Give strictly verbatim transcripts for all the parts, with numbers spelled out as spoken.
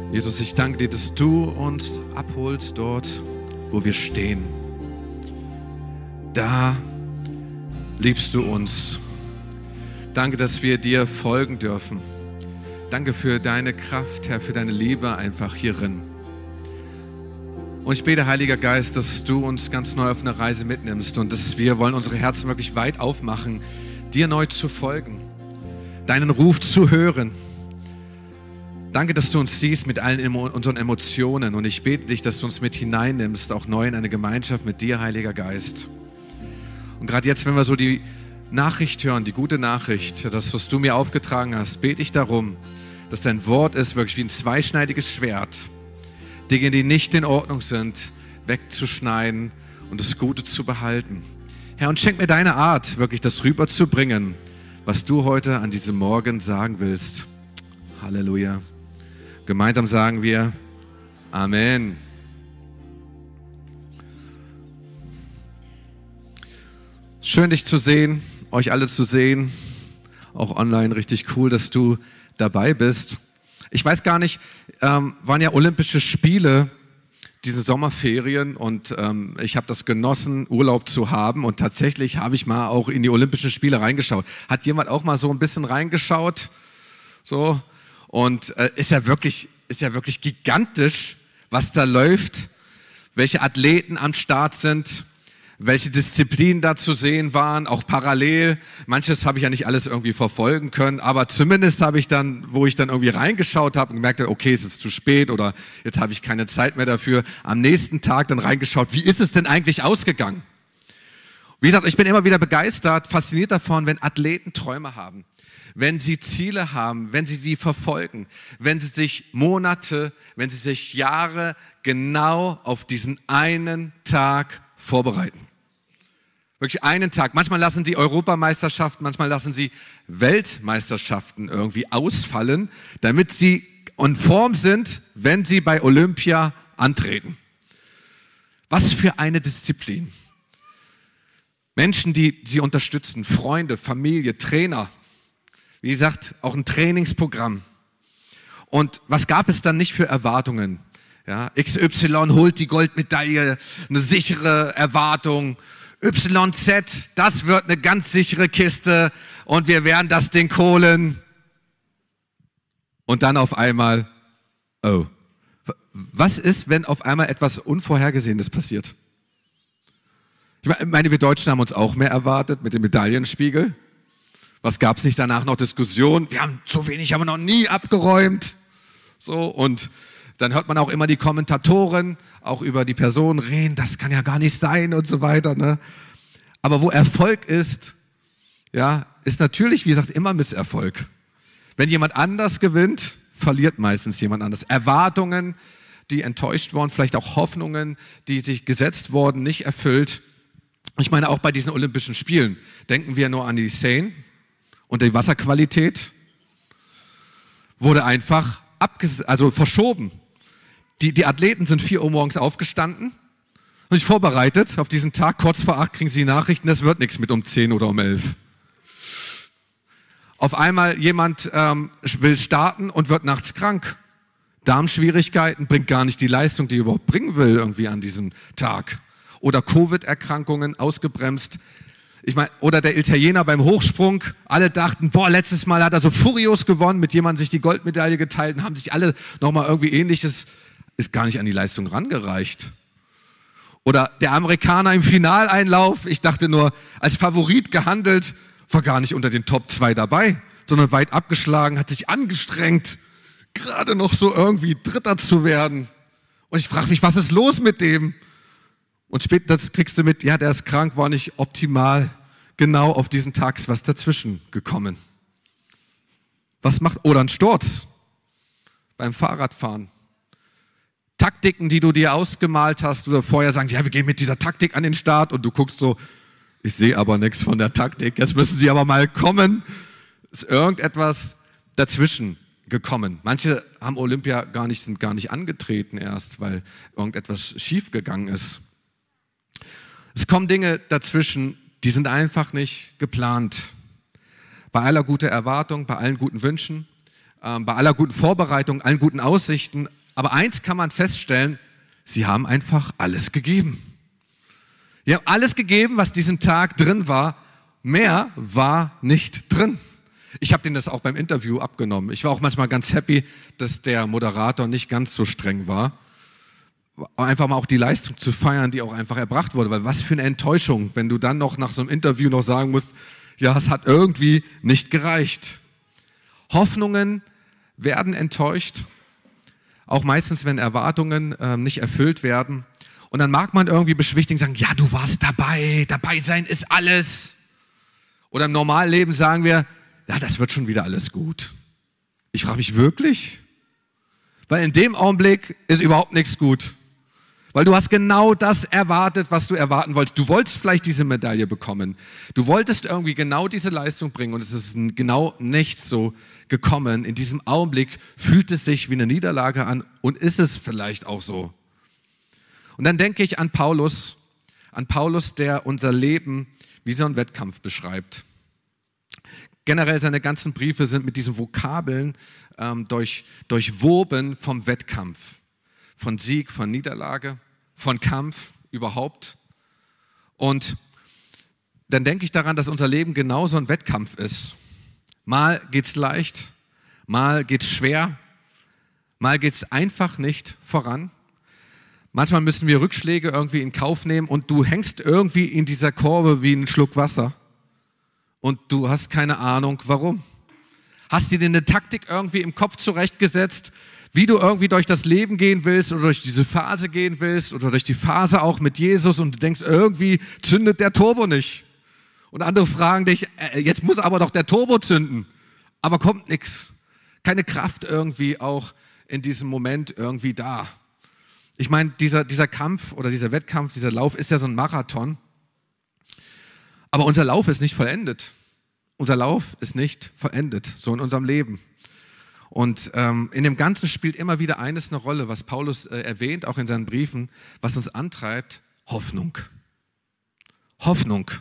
Jesus, ich danke dir, dass du uns abholst dort, wo wir stehen. Da liebst du uns. Danke, dass wir dir folgen dürfen. Danke für deine Kraft, Herr, für deine Liebe einfach hierin. Und ich bete, Heiliger Geist, dass du uns ganz neu auf eine Reise mitnimmst und dass wir wollen unsere Herzen wirklich weit aufmachen, dir neu zu folgen, deinen Ruf zu hören. Danke, dass du uns siehst mit allen Emo- unseren Emotionen und ich bete dich, dass du uns mit hineinnimmst, auch neu in eine Gemeinschaft mit dir, Heiliger Geist. Und gerade jetzt, wenn wir so die Nachricht hören, die gute Nachricht, das, was du mir aufgetragen hast, bete ich darum, dass dein Wort ist wirklich wie ein zweischneidiges Schwert, Dinge, die nicht in Ordnung sind, wegzuschneiden und das Gute zu behalten. Herr, und schenk mir deine Art, wirklich das rüberzubringen, was du heute an diesem Morgen sagen willst. Halleluja. Gemeinsam sagen wir Amen. Schön, dich zu sehen, euch alle zu sehen. Auch online richtig cool, dass du dabei bist. Ich weiß gar nicht, ähm, waren ja Olympische Spiele, diese Sommerferien und ähm, ich habe das genossen, Urlaub zu haben und tatsächlich habe ich mal auch in die Olympischen Spiele reingeschaut. Hat jemand auch mal so ein bisschen reingeschaut? So und äh, ist ja wirklich, ist ja wirklich gigantisch, was da läuft, welche Athleten am Start sind, welche Disziplinen da zu sehen waren, auch parallel. Manches habe ich ja nicht alles irgendwie verfolgen können, aber zumindest habe ich dann, wo ich dann irgendwie reingeschaut habe und gemerkt habe, okay, es ist zu spät oder jetzt habe ich keine Zeit mehr dafür, am nächsten Tag dann reingeschaut, wie ist es denn eigentlich ausgegangen? Wie gesagt, ich bin immer wieder begeistert, fasziniert davon, wenn Athleten Träume haben, wenn sie Ziele haben, wenn sie sie verfolgen, wenn sie sich Monate, wenn sie sich Jahre genau auf diesen einen Tag vorbereiten. Wirklich einen Tag. Manchmal lassen sie Europameisterschaften, manchmal lassen sie Weltmeisterschaften irgendwie ausfallen, damit sie in Form sind, wenn sie bei Olympia antreten. Was für eine Disziplin. Menschen, die sie unterstützen, Freunde, Familie, Trainer. Wie gesagt, auch ein Trainingsprogramm. Und was gab es dann nicht für Erwartungen? Ja, X Y holt die Goldmedaille, eine sichere Erwartung. Y Z, das wird eine ganz sichere Kiste und wir werden das Ding holen. Und dann auf einmal, oh, was ist, wenn auf einmal etwas Unvorhergesehenes passiert? Ich meine, wir Deutschen haben uns auch mehr erwartet mit dem Medaillenspiegel. Was gab es nicht danach noch Diskussionen? Wir haben so wenig, haben wir noch nie abgeräumt. So, und dann hört man auch immer die Kommentatoren, auch über die Person reden, das kann ja gar nicht sein und so weiter. Ne? Aber wo Erfolg ist, ja, ist natürlich, wie gesagt, immer Misserfolg. Wenn jemand anders gewinnt, verliert meistens jemand anders. Erwartungen, die enttäuscht wurden, vielleicht auch Hoffnungen, die sich gesetzt wurden, nicht erfüllt. Ich meine, auch bei diesen Olympischen Spielen denken wir nur an die Seine und die Wasserqualität wurde einfach abges- also verschoben. Die, die Athleten sind vier Uhr morgens aufgestanden und sich vorbereitet auf diesen Tag. Kurz vor acht kriegen sie Nachrichten, das wird nichts mit um zehn oder um elf. Auf einmal jemand ähm, will starten und wird nachts krank. Darmschwierigkeiten, bringt gar nicht die Leistung, die er überhaupt bringen will irgendwie an diesem Tag. Oder Covid-Erkrankungen, ausgebremst. Ich meine, oder der Italiener beim Hochsprung, alle dachten, boah, letztes Mal hat er so furios gewonnen, mit jemandem sich die Goldmedaille geteilt und haben sich alle nochmal irgendwie Ähnliches, ist gar nicht an die Leistung rangereicht. Oder der Amerikaner im Finaleinlauf, ich dachte nur, als Favorit gehandelt, war gar nicht unter den Top zwei dabei, sondern weit abgeschlagen, hat sich angestrengt, gerade noch so irgendwie Dritter zu werden. Und ich frage mich, was ist los mit dem? Und später kriegst du mit, ja, der ist krank, war nicht optimal. Genau auf diesen Tag ist was dazwischen gekommen. Was macht, oder ein Sturz beim Fahrradfahren. Taktiken, die du dir ausgemalt hast, oder vorher sagen, ja, wir gehen mit dieser Taktik an den Start und du guckst so, ich sehe aber nichts von der Taktik, jetzt müssen sie aber mal kommen. Ist irgendetwas dazwischen gekommen. Manche haben Olympia gar nicht, sind gar nicht angetreten erst, weil irgendetwas schief gegangen ist. Es kommen Dinge dazwischen, die sind einfach nicht geplant. Bei aller guter Erwartung, bei allen guten Wünschen, äh, bei aller guten Vorbereitung, allen guten Aussichten, Aber eins kann man feststellen, sie haben einfach alles gegeben. Sie haben alles gegeben, was diesen Tag drin war. Mehr war nicht drin. Ich habe denen das auch beim Interview abgenommen. Ich war auch manchmal ganz happy, dass der Moderator nicht ganz so streng war. Einfach mal auch die Leistung zu feiern, die auch einfach erbracht wurde. Weil was für eine Enttäuschung, wenn du dann noch nach so einem Interview noch sagen musst, ja, es hat irgendwie nicht gereicht. Hoffnungen werden enttäuscht, auch meistens, wenn Erwartungen äh, nicht erfüllt werden. Und dann mag man irgendwie beschwichtigen, sagen, ja, du warst dabei, dabei sein ist alles. Oder im Normalleben sagen wir, ja, das wird schon wieder alles gut. Ich frage mich wirklich, weil in dem Augenblick ist überhaupt nichts gut. Weil du hast genau das erwartet, was du erwarten wolltest. Du wolltest vielleicht diese Medaille bekommen. Du wolltest irgendwie genau diese Leistung bringen und es ist genau nicht so gekommen. In diesem Augenblick fühlt es sich wie eine Niederlage an und ist es vielleicht auch so. Und dann denke ich an Paulus, an Paulus, der unser Leben wie so einen Wettkampf beschreibt. Generell seine ganzen Briefe sind mit diesen Vokabeln ähm, durch, durchwoben vom Wettkampf. Von Sieg, von Niederlage, von Kampf überhaupt. Und dann denke ich daran, dass unser Leben genauso ein Wettkampf ist. Mal geht's leicht, mal geht's schwer, mal geht's einfach nicht voran. Manchmal müssen wir Rückschläge irgendwie in Kauf nehmen und du hängst irgendwie in dieser Kurve wie ein Schluck Wasser und du hast keine Ahnung, warum. Hast dir denn eine Taktik irgendwie im Kopf zurechtgesetzt, wie du irgendwie durch das Leben gehen willst oder durch diese Phase gehen willst oder durch die Phase auch mit Jesus und du denkst, irgendwie zündet der Turbo nicht. Und andere fragen dich, äh, jetzt muss aber doch der Turbo zünden. Aber kommt nichts. Keine Kraft irgendwie auch in diesem Moment irgendwie da. Ich meine, dieser, dieser Kampf oder dieser Wettkampf, dieser Lauf ist ja so ein Marathon. Aber unser Lauf ist nicht vollendet. Unser Lauf ist nicht vollendet, so in unserem Leben. Und ähm, in dem Ganzen spielt immer wieder eines eine Rolle, was Paulus äh, erwähnt, auch in seinen Briefen, was uns antreibt: Hoffnung. Hoffnung.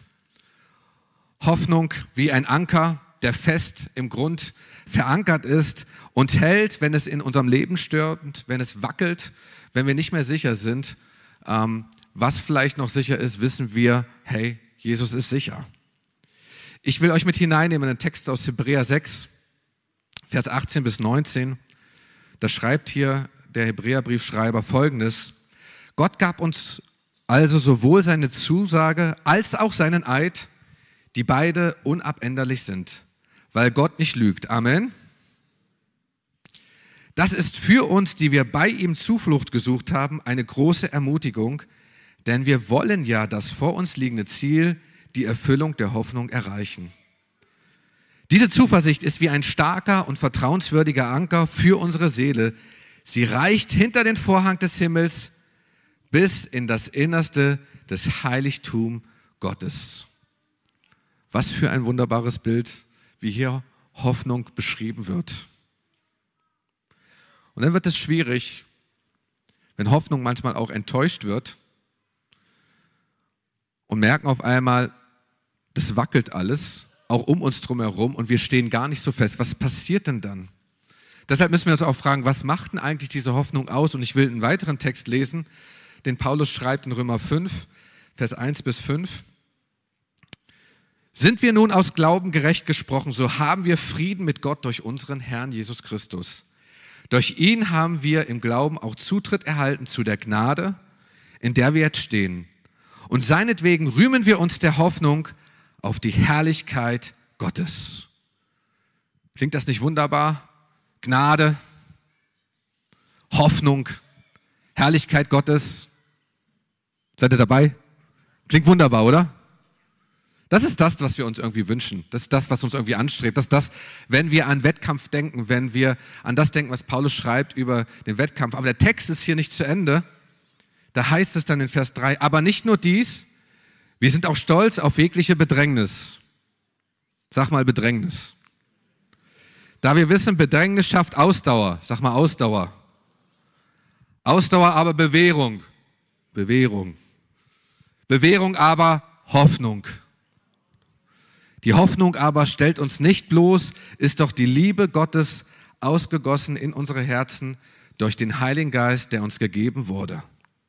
Hoffnung wie ein Anker, der fest im Grund verankert ist und hält, wenn es in unserem Leben stürmt, wenn es wackelt, wenn wir nicht mehr sicher sind. Ähm, was vielleicht noch sicher ist, wissen wir, hey, Jesus ist sicher. Ich will euch mit hineinnehmen in den Text aus Hebräer sechs, Vers achtzehn bis neunzehn, da schreibt hier der Hebräerbriefschreiber Folgendes: Gott gab uns also sowohl seine Zusage als auch seinen Eid, die beide unabänderlich sind, weil Gott nicht lügt. Amen. Das ist für uns, die wir bei ihm Zuflucht gesucht haben, eine große Ermutigung, denn wir wollen ja das vor uns liegende Ziel, die Erfüllung der Hoffnung, erreichen. Diese Zuversicht ist wie ein starker und vertrauenswürdiger Anker für unsere Seele. Sie reicht hinter den Vorhang des Himmels bis in das Innerste des Heiligtums Gottes. Was für ein wunderbares Bild, wie hier Hoffnung beschrieben wird. Und dann wird es schwierig, wenn Hoffnung manchmal auch enttäuscht wird und merken auf einmal, das wackelt alles, auch um uns drum herum und wir stehen gar nicht so fest. Was passiert denn dann? Deshalb müssen wir uns auch fragen, was macht denn eigentlich diese Hoffnung aus? Und ich will einen weiteren Text lesen, den Paulus schreibt in Römer fünf, Vers eins bis fünf. Sind wir nun aus Glauben gerecht gesprochen, so haben wir Frieden mit Gott durch unseren Herrn Jesus Christus. Durch ihn haben wir im Glauben auch Zutritt erhalten zu der Gnade, in der wir jetzt stehen. Und seinetwegen rühmen wir uns der Hoffnung auf die Herrlichkeit Gottes. Klingt das nicht wunderbar? Gnade, Hoffnung, Herrlichkeit Gottes. Seid ihr dabei? Klingt wunderbar, oder? Das ist das, was wir uns irgendwie wünschen. Das ist das, was uns irgendwie anstrebt. Das ist das, wenn wir an Wettkampf denken, wenn wir an das denken, was Paulus schreibt über den Wettkampf. Aber der Text ist hier nicht zu Ende. Da heißt es dann in Vers drei, aber nicht nur dies, wir sind auch stolz auf jegliche Bedrängnis. Sag mal Bedrängnis. Da wir wissen, Bedrängnis schafft Ausdauer. Sag mal Ausdauer. Ausdauer aber Bewährung. Bewährung. Bewährung aber Hoffnung. Die Hoffnung aber stellt uns nicht bloß, ist doch die Liebe Gottes ausgegossen in unsere Herzen durch den Heiligen Geist, der uns gegeben wurde.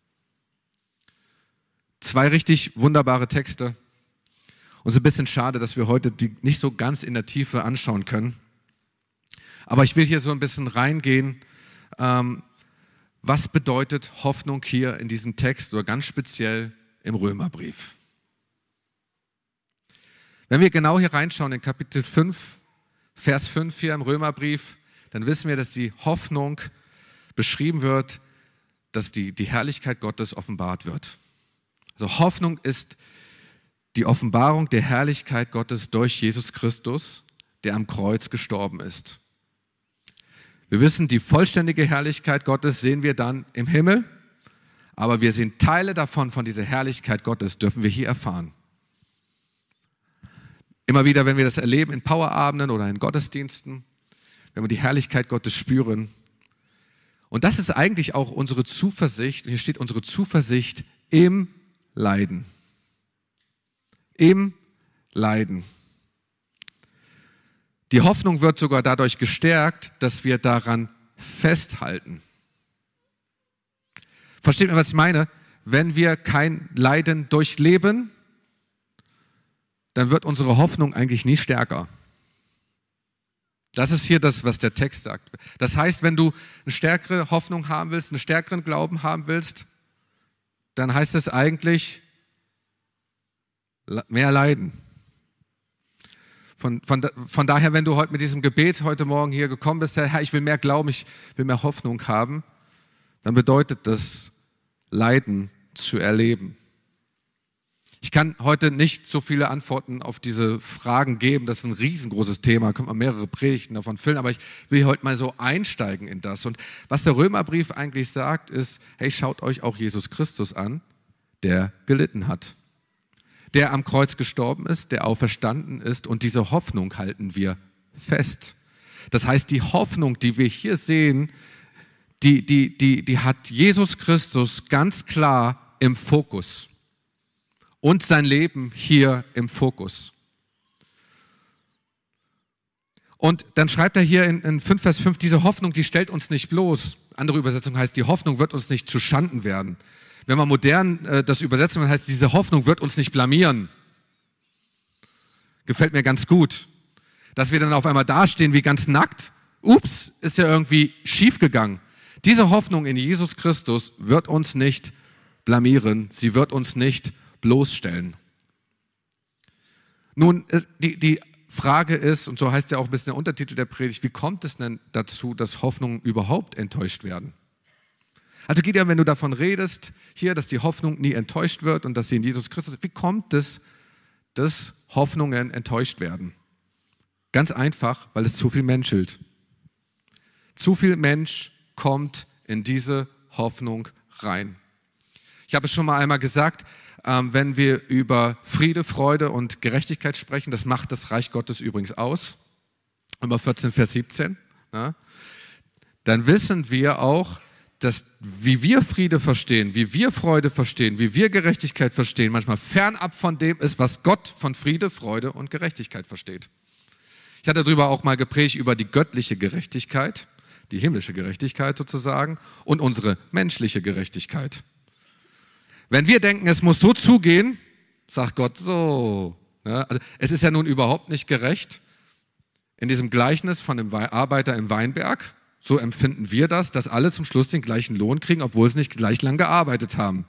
Zwei richtig wunderbare Texte. Und es ist ein bisschen schade, dass wir heute die nicht so ganz in der Tiefe anschauen können. Aber ich will hier so ein bisschen reingehen. Ähm, was bedeutet Hoffnung hier in diesem Text oder ganz speziell im Römerbrief? Wenn wir genau hier reinschauen in Kapitel fünf, Vers fünf hier im Römerbrief, dann wissen wir, dass die Hoffnung beschrieben wird, dass die, die Herrlichkeit Gottes offenbart wird. Also Hoffnung ist die Offenbarung der Herrlichkeit Gottes durch Jesus Christus, der am Kreuz gestorben ist. Wir wissen, die vollständige Herrlichkeit Gottes sehen wir dann im Himmel, aber wir sehen Teile davon, von dieser Herrlichkeit Gottes, dürfen wir hier erfahren. Immer wieder, wenn wir das erleben in Powerabenden oder in Gottesdiensten, wenn wir die Herrlichkeit Gottes spüren. Und das ist eigentlich auch unsere Zuversicht, hier steht unsere Zuversicht im Leiden. Im Leiden. Die Hoffnung wird sogar dadurch gestärkt, dass wir daran festhalten. Versteht ihr, was ich meine? Wenn wir kein Leiden durchleben, dann wird unsere Hoffnung eigentlich nie stärker. Das ist hier das, was der Text sagt. Das heißt, wenn du eine stärkere Hoffnung haben willst, einen stärkeren Glauben haben willst, dann heißt es eigentlich mehr Leiden. Von, von, von daher, wenn du heute mit diesem Gebet heute Morgen hier gekommen bist, Herr, ich will mehr Glauben, ich will mehr Hoffnung haben, dann bedeutet das, Leiden zu erleben. Ich kann heute nicht so viele Antworten auf diese Fragen geben, das ist ein riesengroßes Thema, da können wir mehrere Predigten davon füllen, aber ich will heute mal so einsteigen in das. Und was der Römerbrief eigentlich sagt, ist, hey, schaut euch auch Jesus Christus an, der gelitten hat, der am Kreuz gestorben ist, der auferstanden ist, und diese Hoffnung halten wir fest. Das heißt, die Hoffnung, die wir hier sehen, die, die, die, die hat Jesus Christus ganz klar im Fokus und sein Leben hier im Fokus. Und dann schreibt er hier in, in fünf Vers fünf, diese Hoffnung, die stellt uns nicht bloß. Andere Übersetzung heißt, die Hoffnung wird uns nicht zu Schanden werden. Wenn man modern äh, das übersetzen, dann heißt, diese Hoffnung wird uns nicht blamieren. Gefällt mir ganz gut. Dass wir dann auf einmal dastehen wie ganz nackt. Ups, ist ja irgendwie schief gegangen. Diese Hoffnung in Jesus Christus wird uns nicht blamieren. Sie wird uns nicht bloßstellen. Nun, die, die Frage ist, und so heißt ja auch ein bisschen der Untertitel der Predigt, wie kommt es denn dazu, dass Hoffnungen überhaupt enttäuscht werden? Also Gideon, wenn du davon redest, hier, dass die Hoffnung nie enttäuscht wird und dass sie in Jesus Christus ist, wie kommt es, dass Hoffnungen enttäuscht werden? Ganz einfach, weil es zu viel menschelt. Zu viel Mensch kommt in diese Hoffnung rein. Ich habe es schon mal einmal gesagt, ähm, wenn wir über Friede, Freude und Gerechtigkeit sprechen, das macht das Reich Gottes übrigens aus, Römer vierzehn, Vers siebzehn, ja, dann wissen wir auch, dass wie wir Friede verstehen, wie wir Freude verstehen, wie wir Gerechtigkeit verstehen, manchmal fernab von dem ist, was Gott von Friede, Freude und Gerechtigkeit versteht. Ich hatte darüber auch mal gepredigt, über die göttliche Gerechtigkeit, die himmlische Gerechtigkeit sozusagen, und unsere menschliche Gerechtigkeit. Wenn wir denken, es muss so zugehen, sagt Gott so. Ja, also es ist ja nun überhaupt nicht gerecht. In diesem Gleichnis von dem Arbeiter im Weinberg, so empfinden wir das, dass alle zum Schluss den gleichen Lohn kriegen, obwohl sie nicht gleich lang gearbeitet haben.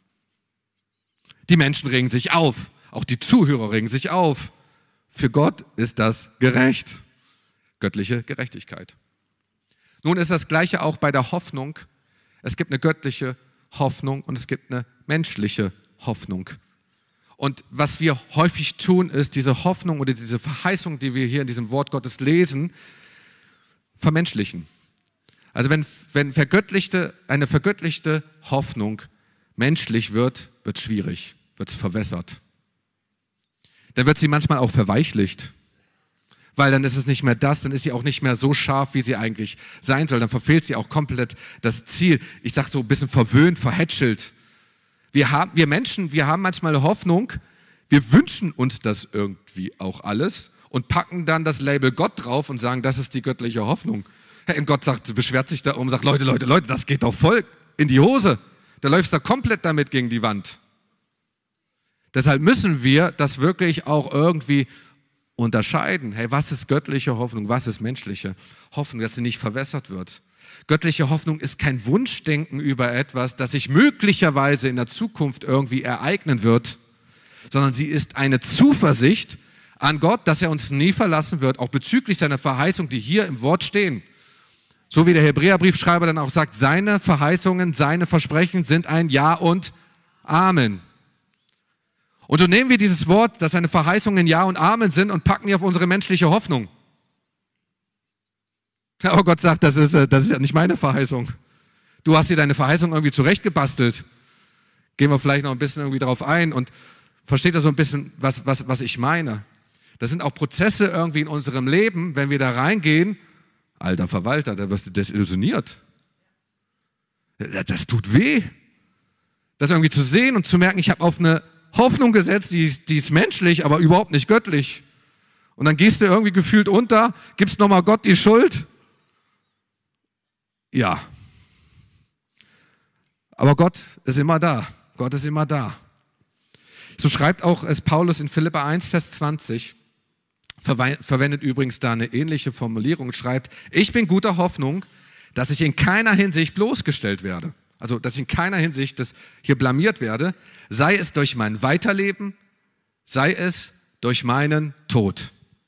Die Menschen regen sich auf, auch die Zuhörer regen sich auf. Für Gott ist das gerecht. Göttliche Gerechtigkeit. Nun ist das Gleiche auch bei der Hoffnung. Es gibt eine göttliche Hoffnung und es gibt eine menschliche Hoffnung. Und was wir häufig tun, ist diese Hoffnung oder diese Verheißung, die wir hier in diesem Wort Gottes lesen, vermenschlichen. Also wenn, wenn vergöttlichte, eine vergöttlichte Hoffnung menschlich wird, wird es schwierig, wird es verwässert. Dann wird sie manchmal auch verweichlicht, weil dann ist es nicht mehr das, dann ist sie auch nicht mehr so scharf, wie sie eigentlich sein soll. Dann verfehlt sie auch komplett das Ziel. Ich sage so ein bisschen verwöhnt, verhätschelt. Wir, haben, wir Menschen, wir haben manchmal Hoffnung, wir wünschen uns das irgendwie auch alles und packen dann das Label Gott drauf und sagen, das ist die göttliche Hoffnung. Hey, und Gott sagt, beschwert sich darum, sagt, Leute, Leute, Leute, das geht doch voll in die Hose. Da läufst du komplett damit gegen die Wand. Deshalb müssen wir das wirklich auch irgendwie unterscheiden. Hey, was ist göttliche Hoffnung, was ist menschliche Hoffnung, dass sie nicht verwässert wird. Göttliche Hoffnung ist kein Wunschdenken über etwas, das sich möglicherweise in der Zukunft irgendwie ereignen wird, sondern sie ist eine Zuversicht an Gott, dass er uns nie verlassen wird, auch bezüglich seiner Verheißung, die hier im Wort stehen. So wie der Hebräerbriefschreiber dann auch sagt, seine Verheißungen, seine Versprechen sind ein Ja und Amen. Und so nehmen wir dieses Wort, dass seine Verheißungen Ja und Amen sind und packen die auf unsere menschliche Hoffnung. Aber Gott sagt, das ist, das ist ja nicht meine Verheißung. Du hast dir deine Verheißung irgendwie zurechtgebastelt. Gehen wir vielleicht noch ein bisschen irgendwie drauf ein und versteht ihr so ein bisschen, was, was, was ich meine? Das sind auch Prozesse irgendwie in unserem Leben, wenn wir da reingehen, alter Verwalter, da wirst du desillusioniert. Das tut weh. Das irgendwie zu sehen und zu merken, ich habe auf eine Hoffnung gesetzt, die ist, die ist menschlich, aber überhaupt nicht göttlich. Und dann gehst du irgendwie gefühlt unter, gibst nochmal Gott die Schuld. Ja. Aber Gott ist immer da. Gott ist immer da. So schreibt auch es Paulus in Philipper eins, Vers zwanzig, verwendet übrigens da eine ähnliche Formulierung, schreibt, ich bin guter Hoffnung, dass ich in keiner Hinsicht bloßgestellt werde. Also, dass ich in keiner Hinsicht das hier blamiert werde, sei es durch mein Weiterleben, sei es durch meinen Tod.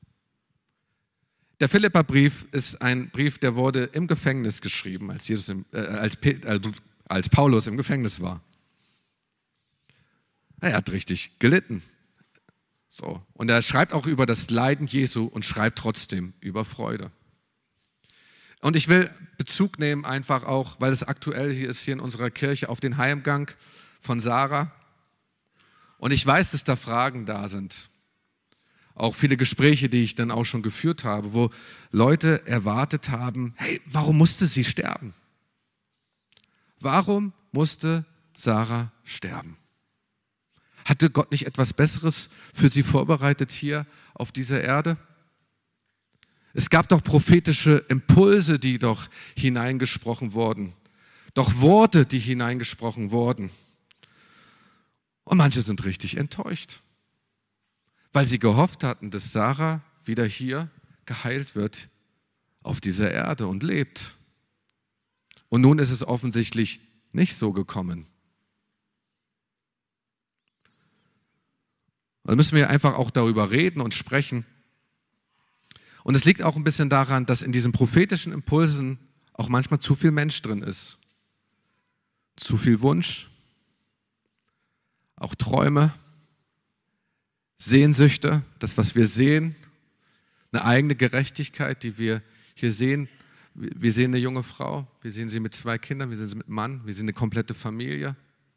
Der Philipperbrief ist ein Brief, der wurde im Gefängnis geschrieben, als, Jesus im, äh, als, äh, als Paulus im Gefängnis war. Er hat richtig gelitten. So. Und er schreibt auch über das Leiden Jesu und schreibt trotzdem über Freude. Und ich will Bezug nehmen einfach auch, weil es aktuell hier ist, hier in unserer Kirche, auf den Heimgang von Sarah. Und ich weiß, dass da Fragen da sind. Auch viele Gespräche, die ich dann auch schon geführt habe, wo Leute erwartet haben, hey, warum musste sie sterben? Warum musste Sarah sterben? Hatte Gott nicht etwas Besseres für sie vorbereitet hier auf dieser Erde? Es gab doch prophetische Impulse, die doch hineingesprochen wurden. Doch Worte, die hineingesprochen wurden. Und manche sind richtig enttäuscht, weil sie gehofft hatten, dass Sarah wieder hier geheilt wird auf dieser Erde und lebt. Und nun ist es offensichtlich nicht so gekommen. Und dann müssen wir einfach auch darüber reden und sprechen. Und es liegt auch ein bisschen daran, dass in diesen prophetischen Impulsen auch manchmal zu viel Mensch drin ist. Zu viel Wunsch, auch Träume, Sehnsüchte, das, was wir sehen, eine eigene Gerechtigkeit, die wir hier sehen. Wir sehen eine junge Frau, wir sehen sie mit zwei Kindern, wir sehen sie mit einem Mann, wir sehen eine komplette Familie.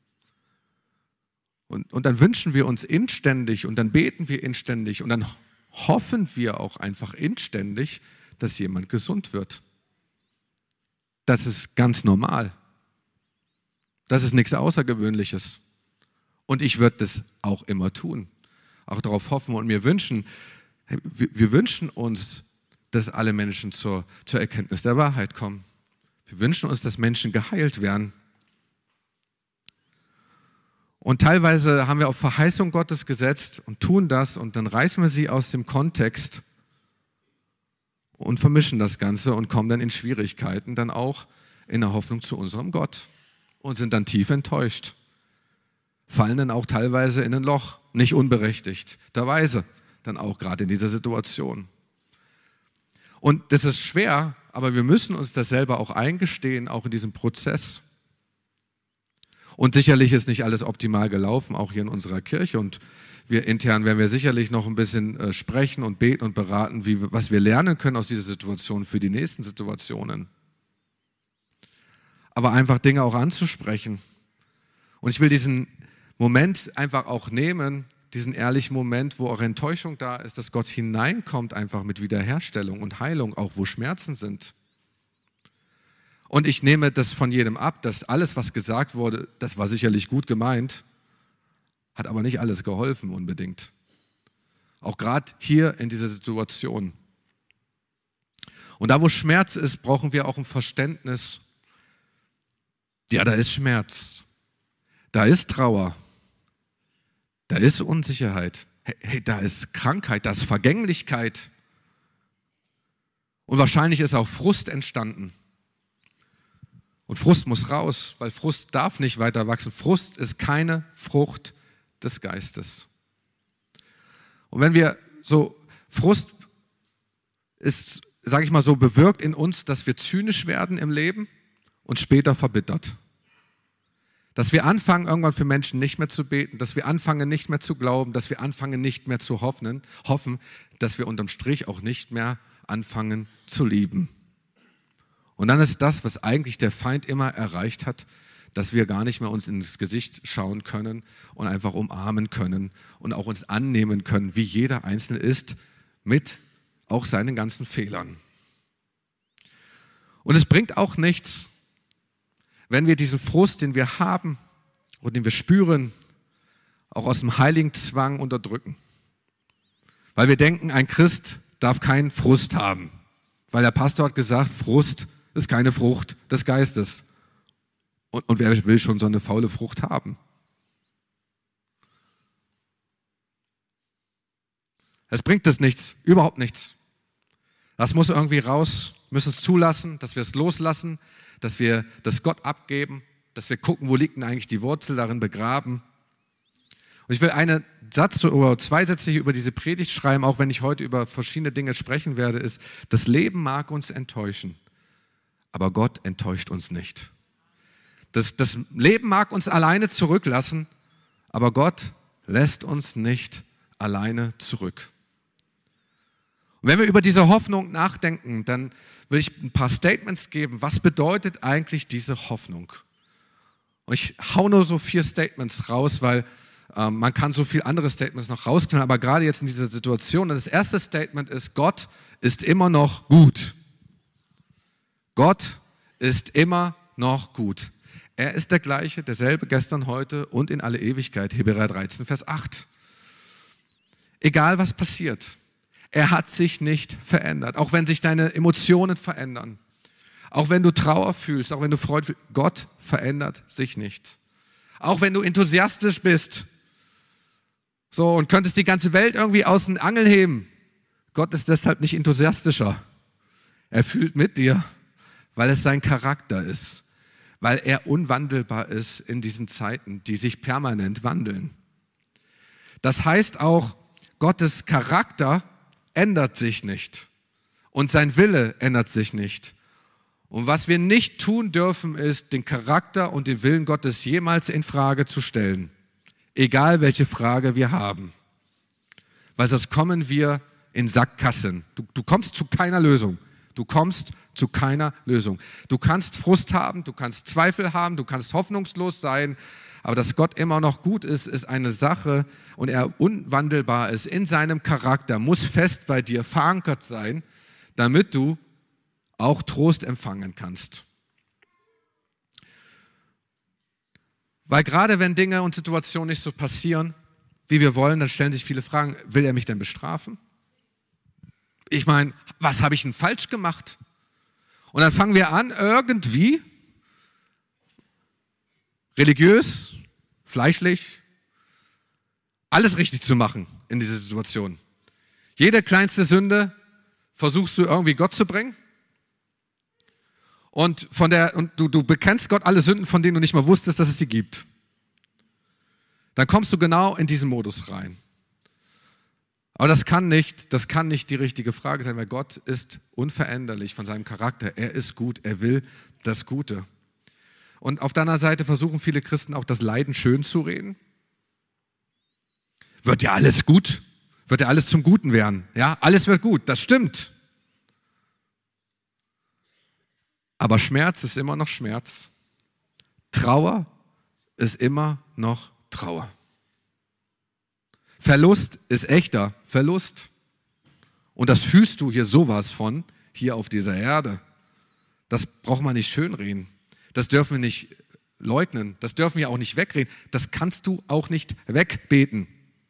Und, und dann wünschen wir uns inständig und dann beten wir inständig und dann hoffen wir auch einfach inständig, dass jemand gesund wird. Das ist ganz normal. Das ist nichts Außergewöhnliches. Und ich würde das auch immer tun. Auch darauf hoffen und mir wünschen, wir, wir wünschen uns, dass alle Menschen zur, zur Erkenntnis der Wahrheit kommen. Wir wünschen uns, dass Menschen geheilt werden. Und teilweise haben wir auf Verheißung Gottes gesetzt und tun das und dann reißen wir sie aus dem Kontext und vermischen das Ganze und kommen dann in Schwierigkeiten, dann auch in der Hoffnung zu unserem Gott und sind dann tief enttäuscht. Fallen dann auch teilweise in ein Loch, nicht unberechtigterweise, dann auch gerade in dieser Situation. Und das ist schwer, aber wir müssen uns das selber auch eingestehen, auch in diesem Prozess. Und sicherlich ist nicht alles optimal gelaufen, auch hier in unserer Kirche. Und wir intern werden wir sicherlich noch ein bisschen äh, sprechen und beten und beraten, wie, was wir lernen können aus dieser Situation für die nächsten Situationen. Aber einfach Dinge auch anzusprechen. Und ich will diesen Moment einfach auch nehmen, diesen ehrlichen Moment, wo auch Enttäuschung da ist, dass Gott hineinkommt einfach mit Wiederherstellung und Heilung, auch wo Schmerzen sind. Und ich nehme das von jedem ab, dass alles, was gesagt wurde, das war sicherlich gut gemeint, hat aber nicht alles geholfen unbedingt. Auch gerade hier in dieser Situation. Und da, wo Schmerz ist, brauchen wir auch ein Verständnis. Ja, da ist Schmerz. Da ist Trauer. Da ist Unsicherheit. Hey, hey, da ist Krankheit, da ist Vergänglichkeit. Und wahrscheinlich ist auch Frust entstanden. Und Frust muss raus, weil Frust darf nicht weiter wachsen. Frust ist keine Frucht des Geistes. Und wenn wir so, Frust ist, sage ich mal so, bewirkt in uns, dass wir zynisch werden im Leben und später verbittert. Dass wir anfangen, irgendwann für Menschen nicht mehr zu beten, dass wir anfangen, nicht mehr zu glauben, dass wir anfangen, nicht mehr zu hoffen, hoffen, dass wir unterm Strich auch nicht mehr anfangen zu lieben. Und dann ist das, was eigentlich der Feind immer erreicht hat, dass wir gar nicht mehr uns ins Gesicht schauen können und einfach umarmen können und auch uns annehmen können, wie jeder Einzelne ist, mit auch seinen ganzen Fehlern. Und es bringt auch nichts, wenn wir diesen Frust, den wir haben und den wir spüren, auch aus dem heiligen Zwang unterdrücken. Weil wir denken, ein Christ darf keinen Frust haben. Weil der Pastor hat gesagt, Frust ist keine Frucht des Geistes. Und, und wer will schon so eine faule Frucht haben? Es bringt es nichts, überhaupt nichts. Das muss irgendwie raus, müssen es zulassen, dass wir es loslassen, dass wir das Gott abgeben, dass wir gucken, wo liegt denn eigentlich die Wurzel, darin begraben. Und ich will einen Satz oder zwei Sätze hier über diese Predigt schreiben, auch wenn ich heute über verschiedene Dinge sprechen werde, ist, das Leben mag uns enttäuschen, aber Gott enttäuscht uns nicht. Das, das Leben mag uns alleine zurücklassen, aber Gott lässt uns nicht alleine zurück. Und wenn wir über diese Hoffnung nachdenken, dann will ich ein paar Statements geben. Was bedeutet eigentlich diese Hoffnung? Und ich hau nur so vier Statements raus, weil ähm, man kann so viele andere Statements noch rausknallen, aber gerade jetzt in dieser Situation. Das erste Statement ist, Gott ist immer noch gut. Gott ist immer noch gut. Er ist der gleiche, derselbe gestern, heute und in alle Ewigkeit. Hebräer dreizehn, Vers acht. Egal was passiert, er hat sich nicht verändert. Auch wenn sich deine Emotionen verändern, auch wenn du Trauer fühlst, auch wenn du Freude fühlst, Gott verändert sich nicht. Auch wenn du enthusiastisch bist, so und könntest die ganze Welt irgendwie aus den Angeln heben, Gott ist deshalb nicht enthusiastischer. Er fühlt mit dir, weil es sein Charakter ist, weil er unwandelbar ist in diesen Zeiten, die sich permanent wandeln. Das heißt auch, Gottes Charakter ändert sich nicht und sein Wille ändert sich nicht. Und was wir nicht tun dürfen, ist, den Charakter und den Willen Gottes jemals in Frage zu stellen, egal welche Frage wir haben. Weil sonst kommen wir in Sackgassen. Du, du kommst zu keiner Lösung. Du kommst zu keiner Lösung. Du kannst Frust haben, du kannst Zweifel haben, du kannst hoffnungslos sein, aber dass Gott immer noch gut ist, ist eine Sache und er unwandelbar ist in seinem Charakter, muss fest bei dir verankert sein, damit du auch Trost empfangen kannst. Weil gerade wenn Dinge und Situationen nicht so passieren, wie wir wollen, dann stellen sich viele Fragen, will er mich denn bestrafen? Ich meine, was habe ich denn falsch gemacht? Und dann fangen wir an, irgendwie religiös, fleischlich, alles richtig zu machen in dieser Situation. Jede kleinste Sünde versuchst du irgendwie Gott zu bringen. Und, von der, und du, du bekennst Gott alle Sünden, von denen du nicht mal wusstest, dass es sie gibt. Dann kommst du genau in diesen Modus rein. Aber das kann nicht, das kann nicht die richtige Frage sein, weil Gott ist unveränderlich von seinem Charakter. Er ist gut, er will das Gute. Und auf der anderen Seite versuchen viele Christen auch das Leiden schön zu reden. Wird ja alles gut, wird ja alles zum Guten werden. Ja, alles wird gut, das stimmt. Aber Schmerz ist immer noch Schmerz. Trauer ist immer noch Trauer. Verlust ist echter Verlust. Und das fühlst du hier sowas von, hier auf dieser Erde. Das braucht man nicht schönreden. Das dürfen wir nicht leugnen. Das dürfen wir auch nicht wegreden. Das kannst du auch nicht wegbeten.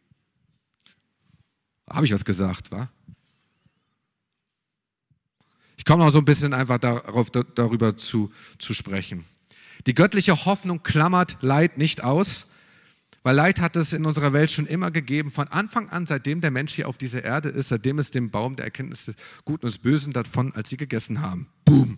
Habe ich was gesagt, wa? Ich komme noch so ein bisschen einfach darauf, darüber zu, zu sprechen. Die göttliche Hoffnung klammert Leid nicht aus, weil Leid hat es in unserer Welt schon immer gegeben, von Anfang an, seitdem der Mensch hier auf dieser Erde ist, seitdem es den Baum der Erkenntnis des Guten und des Bösen davon, als sie gegessen haben. Boom.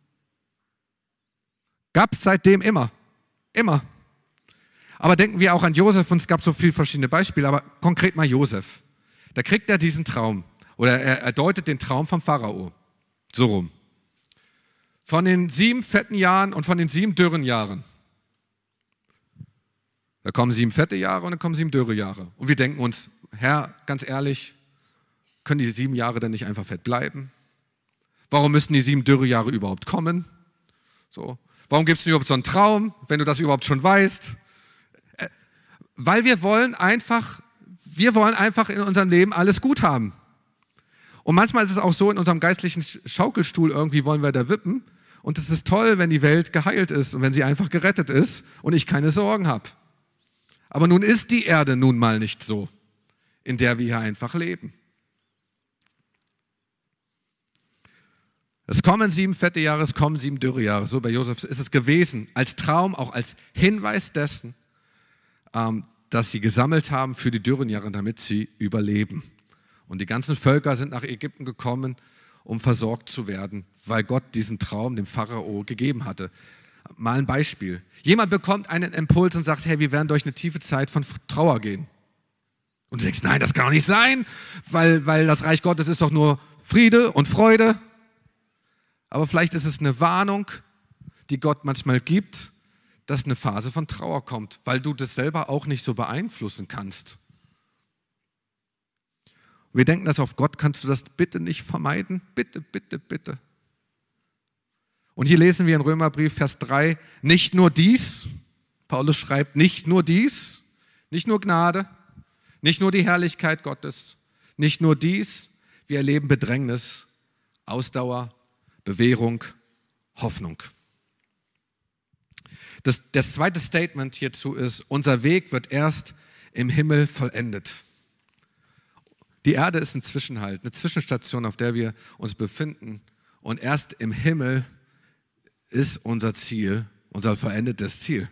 Gab es seitdem immer. Immer. Aber denken wir auch an Josef, und es gab so viele verschiedene Beispiele, aber konkret mal Josef. Da kriegt er diesen Traum, oder er, er deutet den Traum vom Pharao. So rum. Von den sieben fetten Jahren und von den sieben dürren Jahren. Da kommen sieben fette Jahre und dann kommen sieben dürre Jahre. Und wir denken uns, Herr, ganz ehrlich, können die sieben Jahre denn nicht einfach fett bleiben? Warum müssen die sieben dürre Jahre überhaupt kommen? So. Warum gibt es überhaupt so einen Traum, wenn du das überhaupt schon weißt? Äh, weil wir wollen einfach, wir wollen einfach in unserem Leben alles gut haben. Und manchmal ist es auch so, in unserem geistlichen Schaukelstuhl irgendwie wollen wir da wippen. Und es ist toll, wenn die Welt geheilt ist und wenn sie einfach gerettet ist und ich keine Sorgen habe. Aber nun ist die Erde nun mal nicht so, in der wir hier einfach leben. Es kommen sieben fette Jahre, es kommen sieben dürre Jahre. So bei Josef ist es gewesen, als Traum, auch als Hinweis dessen, ähm, dass sie gesammelt haben für die dürren Jahre, damit sie überleben. Und die ganzen Völker sind nach Ägypten gekommen, um versorgt zu werden, weil Gott diesen Traum dem Pharao gegeben hatte. Mal ein Beispiel. Jemand bekommt einen Impuls und sagt, hey, wir werden durch eine tiefe Zeit von Trauer gehen. Und du denkst, nein, das kann doch nicht sein, weil, weil das Reich Gottes ist doch nur Friede und Freude. Aber vielleicht ist es eine Warnung, die Gott manchmal gibt, dass eine Phase von Trauer kommt, weil du das selber auch nicht so beeinflussen kannst. Wir denken, dass auf Gott kannst du das bitte nicht vermeiden. Bitte, bitte, bitte. Und hier lesen wir in Römerbrief, Vers drei, nicht nur dies, Paulus schreibt, nicht nur dies, nicht nur Gnade, nicht nur die Herrlichkeit Gottes, nicht nur dies, wir erleben Bedrängnis, Ausdauer, Bewährung, Hoffnung. Das, das zweite Statement hierzu ist, unser Weg wird erst im Himmel vollendet. Die Erde ist ein Zwischenhalt, eine Zwischenstation, auf der wir uns befinden. Und erst im Himmel ist unser Ziel, unser vollendetes Ziel.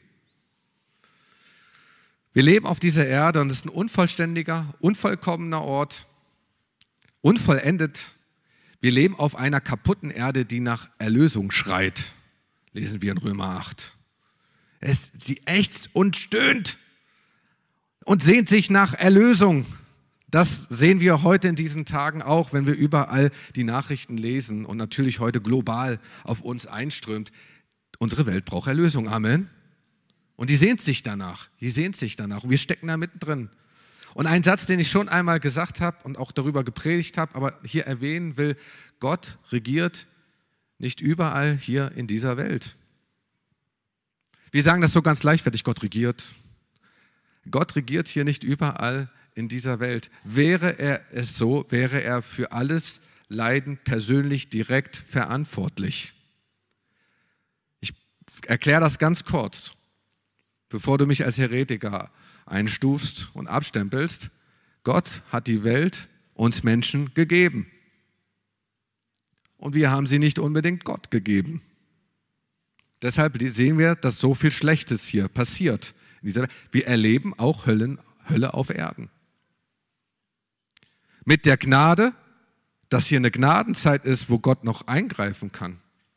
Wir leben auf dieser Erde und es ist ein unvollständiger, unvollkommener Ort, unvollendet. Wir leben auf einer kaputten Erde, die nach Erlösung schreit, lesen wir in Römer acht. Es, sie ächzt und stöhnt und sehnt sich nach Erlösung. Das sehen wir heute in diesen Tagen auch, wenn wir überall die Nachrichten lesen und natürlich heute global auf uns einströmt. Unsere Welt braucht Erlösung, Amen. Und die sehnt sich danach, die sehnt sich danach. Und wir stecken da mittendrin. Und ein Satz, den ich schon einmal gesagt habe und auch darüber gepredigt habe, aber hier erwähnen will, Gott regiert nicht überall hier in dieser Welt. Wir sagen das so ganz leichtfertig, Gott regiert. Gott regiert hier nicht überall in dieser Welt. Wäre er es so, wäre er für alles Leiden persönlich direkt verantwortlich. Ich erkläre das ganz kurz, bevor du mich als Heretiker einstufst und abstempelst. Gott hat die Welt uns Menschen gegeben. Und wir haben sie nicht unbedingt Gott gegeben. Deshalb sehen wir, dass so viel Schlechtes hier passiert. In dieser Welt. Wir erleben auch Höllen, Hölle auf Erden. Mit der Gnade, dass hier eine Gnadenzeit ist, wo Gott noch eingreifen kann.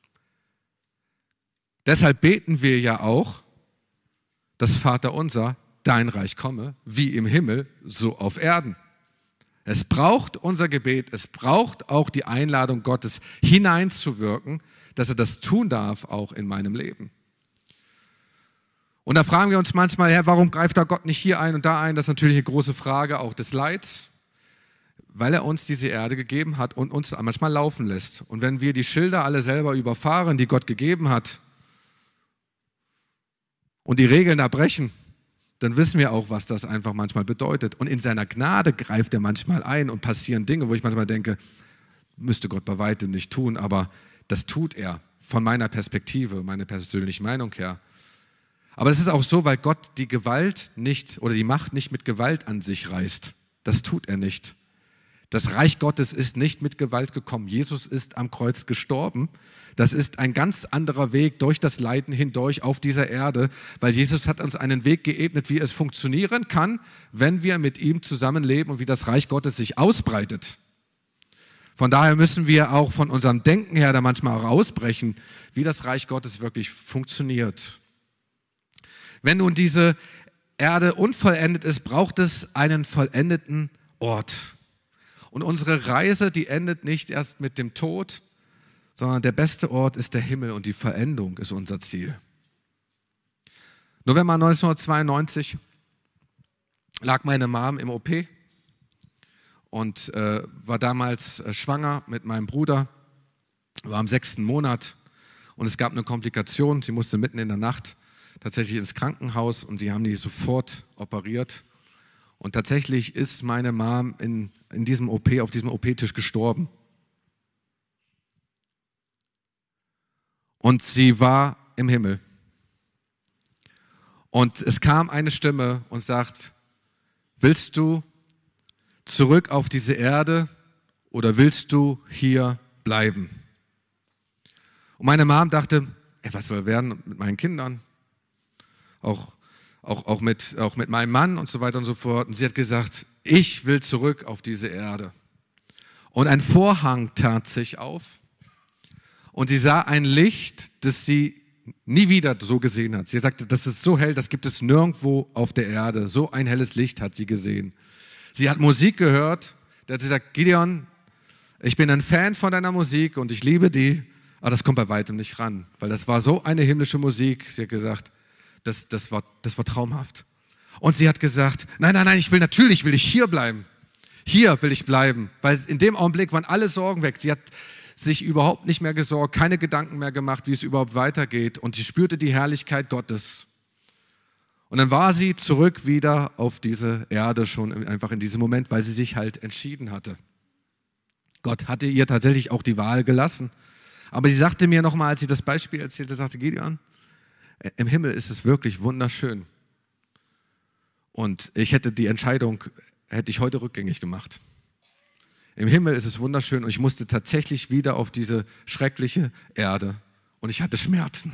Deshalb beten wir ja auch, das Vaterunser, dein Reich komme, wie im Himmel, so auf Erden. Es braucht unser Gebet, es braucht auch die Einladung Gottes, hineinzuwirken, dass er das tun darf, auch in meinem Leben. Und da fragen wir uns manchmal, Herr, warum greift da Gott nicht hier ein und da ein? Das ist natürlich eine große Frage auch des Leids, weil er uns diese Erde gegeben hat und uns manchmal laufen lässt. Und wenn wir die Schilder alle selber überfahren, die Gott gegeben hat, und die Regeln erbrechen, dann wissen wir auch, was das einfach manchmal bedeutet. Und in seiner Gnade greift er manchmal ein und passieren Dinge, wo ich manchmal denke, müsste Gott bei weitem nicht tun, aber das tut er von meiner Perspektive, meiner persönlichen Meinung her. Aber es ist auch so, weil Gott die Gewalt nicht oder die Macht nicht mit Gewalt an sich reißt. Das tut er nicht. Das Reich Gottes ist nicht mit Gewalt gekommen. Jesus ist am Kreuz gestorben. Das ist ein ganz anderer Weg durch das Leiden hindurch auf dieser Erde, weil Jesus hat uns einen Weg geebnet, wie es funktionieren kann, wenn wir mit ihm zusammenleben und wie das Reich Gottes sich ausbreitet. Von daher müssen wir auch von unserem Denken her da manchmal auch ausbrechen, wie das Reich Gottes wirklich funktioniert. Wenn nun diese Erde unvollendet ist, braucht es einen vollendeten Ort. Und unsere Reise, die endet nicht erst mit dem Tod, sondern der beste Ort ist der Himmel und die Vollendung ist unser Ziel. November neunzehnhundertzweiundneunzig lag meine Mom im O P und äh, war damals äh, schwanger mit meinem Bruder, war im sechsten Monat und es gab eine Komplikation. Sie musste mitten in der Nacht tatsächlich ins Krankenhaus und sie haben die sofort operiert. Und tatsächlich ist meine Mom in, in diesem O P, auf diesem O P-Tisch gestorben. Und sie war im Himmel. Und es kam eine Stimme und sagt, willst du zurück auf diese Erde oder willst du hier bleiben? Und meine Mom dachte, ey, was soll werden mit meinen Kindern? Auch, auch, auch, mit, auch mit meinem Mann und so weiter und so fort. Und sie hat gesagt, ich will zurück auf diese Erde. Und ein Vorhang tat sich auf und sie sah ein Licht, das sie nie wieder so gesehen hat. Sie sagte, das ist so hell, das gibt es nirgendwo auf der Erde. So ein helles Licht hat sie gesehen. Sie hat Musik gehört, da hat sie gesagt, Gideon, ich bin ein Fan von deiner Musik und ich liebe die, aber das kommt bei weitem nicht ran, weil das war so eine himmlische Musik. Sie hat gesagt, das, das, war, das war traumhaft. Und sie hat gesagt, nein, nein, nein, ich will natürlich, will ich hier bleiben. Hier will ich bleiben, weil in dem Augenblick waren alle Sorgen weg. Sie hat sich überhaupt nicht mehr gesorgt, keine Gedanken mehr gemacht, wie es überhaupt weitergeht. Und sie spürte die Herrlichkeit Gottes. Und dann war sie zurück wieder auf diese Erde schon einfach in diesem Moment, weil sie sich halt entschieden hatte. Gott hatte ihr tatsächlich auch die Wahl gelassen. Aber sie sagte mir nochmal, als sie das Beispiel erzählte, sagte Gideon, im Himmel ist es wirklich wunderschön. Und ich hätte die Entscheidung, hätte ich heute rückgängig gemacht. Im Himmel ist es wunderschön und ich musste tatsächlich wieder auf diese schreckliche Erde und ich hatte Schmerzen.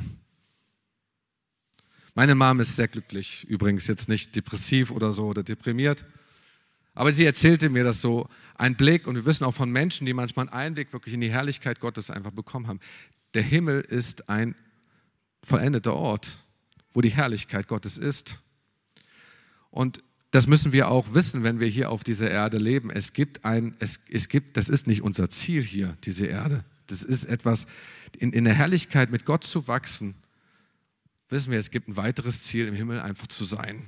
Meine Mom ist sehr glücklich, übrigens jetzt nicht depressiv oder so oder deprimiert, aber sie erzählte mir das so, ein Blick, und wir wissen auch von Menschen, die manchmal einen Einblick wirklich in die Herrlichkeit Gottes einfach bekommen haben. Der Himmel ist ein vollendeter Ort, wo die Herrlichkeit Gottes ist. Und das müssen wir auch wissen, wenn wir hier auf dieser Erde leben. Es gibt ein, es, es gibt, das ist nicht unser Ziel hier, diese Erde. Das ist etwas, in, in der Herrlichkeit mit Gott zu wachsen. Wissen wir, es gibt ein weiteres Ziel, im Himmel einfach zu sein.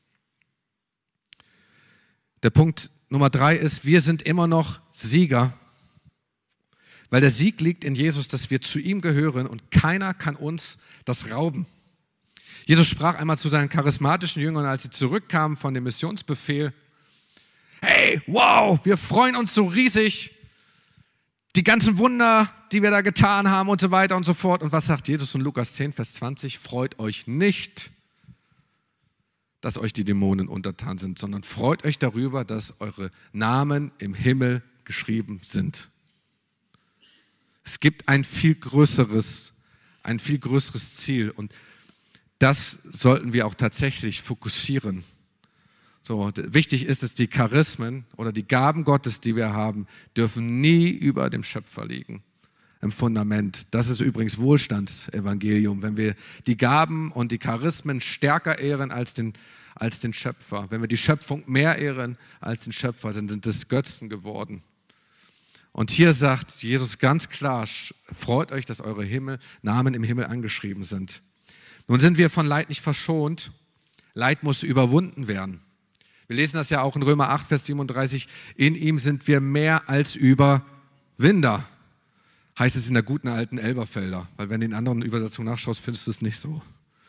Der Punkt Nummer drei ist, wir sind immer noch Sieger, weil der Sieg liegt in Jesus, dass wir zu ihm gehören und keiner kann uns das rauben. Jesus sprach einmal zu seinen charismatischen Jüngern, als sie zurückkamen von dem Missionsbefehl, hey, wow, wir freuen uns so riesig, die ganzen Wunder, die wir da getan haben und so weiter und so fort. Und was sagt Jesus in Lukas zehn, Vers zwanzig? Freut euch nicht, dass euch die Dämonen untertan sind, sondern freut euch darüber, dass eure Namen im Himmel geschrieben sind. Es gibt ein viel größeres, ein viel größeres Ziel und das sollten wir auch tatsächlich fokussieren. So, wichtig ist es, die Charismen oder die Gaben Gottes, die wir haben, dürfen nie über dem Schöpfer liegen, im Fundament. Das ist übrigens Wohlstandsevangelium, wenn wir die Gaben und die Charismen stärker ehren als den, als den Schöpfer. Wenn wir die Schöpfung mehr ehren als den Schöpfer, dann sind es Götzen geworden. Und hier sagt Jesus ganz klar, freut euch, dass eure Himmel, Namen im Himmel angeschrieben sind. Nun sind wir von Leid nicht verschont. Leid muss überwunden werden. Wir lesen das ja auch in Römer acht, Vers siebenunddreißig. In ihm sind wir mehr als Überwinder. Heißt es in der guten alten Elberfelder. Weil wenn du in anderen Übersetzungen nachschaust, findest du es nicht so.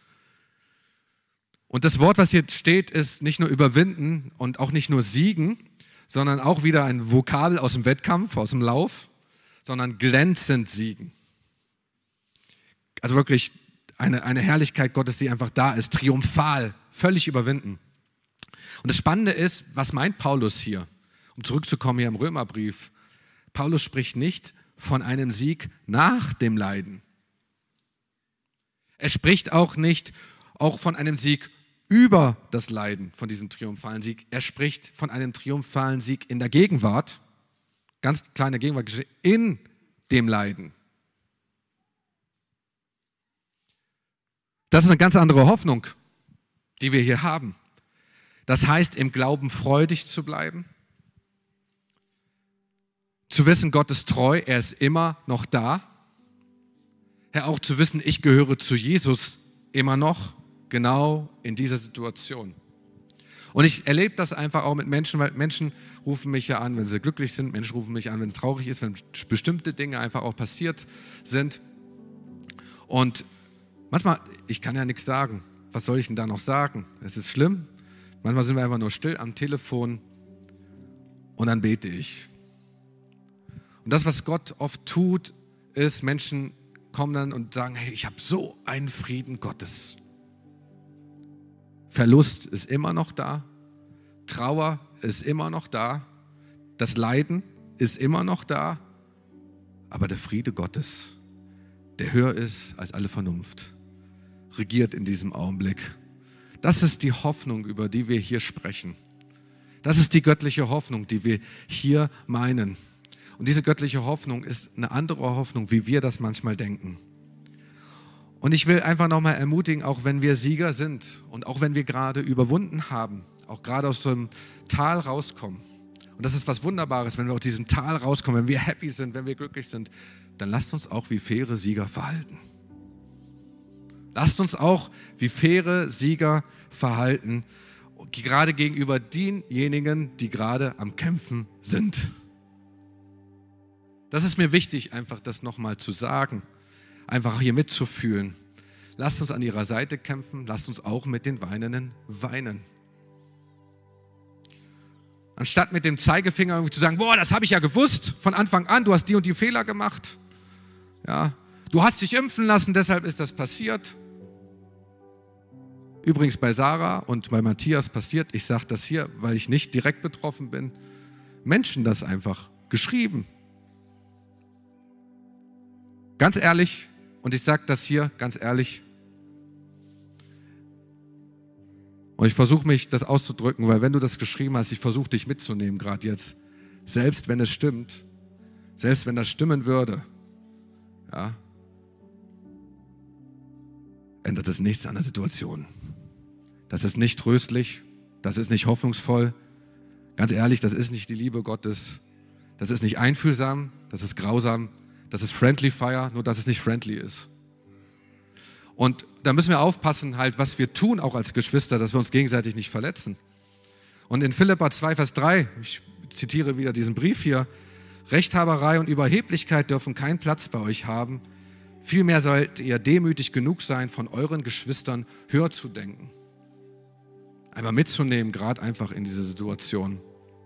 Und das Wort, was hier steht, ist nicht nur überwinden und auch nicht nur siegen, sondern auch wieder ein Vokabel aus dem Wettkampf, aus dem Lauf, sondern glänzend siegen. Also wirklich Eine, eine Herrlichkeit Gottes, die einfach da ist, triumphal, völlig überwinden. Und das Spannende ist, was meint Paulus hier? Um zurückzukommen hier im Römerbrief, Paulus spricht nicht von einem Sieg nach dem Leiden. Er spricht auch nicht auch von einem Sieg über das Leiden, von diesem triumphalen Sieg. Er spricht von einem triumphalen Sieg in der Gegenwart, ganz kleine Gegenwart, in dem Leiden. Das ist eine ganz andere Hoffnung, die wir hier haben. Das heißt, im Glauben freudig zu bleiben, zu wissen, Gott ist treu, er ist immer noch da. Ja, auch zu wissen, ich gehöre zu Jesus immer noch, genau in dieser Situation. Und ich erlebe das einfach auch mit Menschen, weil Menschen rufen mich ja an, wenn sie glücklich sind, Menschen rufen mich an, wenn es traurig ist, wenn bestimmte Dinge einfach auch passiert sind. Und manchmal, ich kann ja nichts sagen. Was soll ich denn da noch sagen? Es ist schlimm. Manchmal sind wir einfach nur still am Telefon und dann bete ich. Und das, was Gott oft tut, ist, Menschen kommen dann und sagen, hey, ich habe so einen Frieden Gottes. Verlust ist immer noch da, Trauer ist immer noch da, das Leiden ist immer noch da, aber der Friede Gottes, der höher ist als alle Vernunft, regiert in diesem Augenblick. Das ist die Hoffnung, über die wir hier sprechen. Das ist die göttliche Hoffnung, die wir hier meinen. Und diese göttliche Hoffnung ist eine andere Hoffnung, wie wir das manchmal denken. Und ich will einfach nochmal ermutigen, auch wenn wir Sieger sind und auch wenn wir gerade überwunden haben, auch gerade aus so einem Tal rauskommen. Und das ist was Wunderbares, wenn wir aus diesem Tal rauskommen, wenn wir happy sind, wenn wir glücklich sind, dann lasst uns auch wie faire Sieger verhalten. Lasst uns auch wie faire Sieger verhalten, gerade gegenüber denjenigen, die gerade am Kämpfen sind. Das ist mir wichtig, einfach das nochmal zu sagen, einfach hier mitzufühlen. Lasst uns an ihrer Seite kämpfen, lasst uns auch mit den Weinenden weinen. Anstatt mit dem Zeigefinger irgendwie zu sagen, boah, das habe ich ja gewusst von Anfang an, du hast die und die Fehler gemacht. Ja, du hast dich impfen lassen, deshalb ist das passiert. Übrigens bei Sarah und bei Matthias passiert, ich sage das hier, weil ich nicht direkt betroffen bin, Menschen das einfach geschrieben. Ganz ehrlich, und ich sage das hier ganz ehrlich, und ich versuche mich das auszudrücken, weil wenn du das geschrieben hast, ich versuche dich mitzunehmen gerade jetzt, selbst wenn es stimmt, selbst wenn das stimmen würde, ja, ändert es nichts an der Situation. Das ist nicht tröstlich, das ist nicht hoffnungsvoll. Ganz ehrlich, das ist nicht die Liebe Gottes. Das ist nicht einfühlsam, das ist grausam, das ist friendly fire, nur dass es nicht friendly ist. Und da müssen wir aufpassen, halt, was wir tun, auch als Geschwister, dass wir uns gegenseitig nicht verletzen. Und in Philipper zwei, Vers drei, ich zitiere wieder diesen Brief hier, Rechthaberei und Überheblichkeit dürfen keinen Platz bei euch haben. Vielmehr sollt ihr demütig genug sein, von euren Geschwistern höher zu denken. Einmal mitzunehmen, gerade einfach in diese Situation.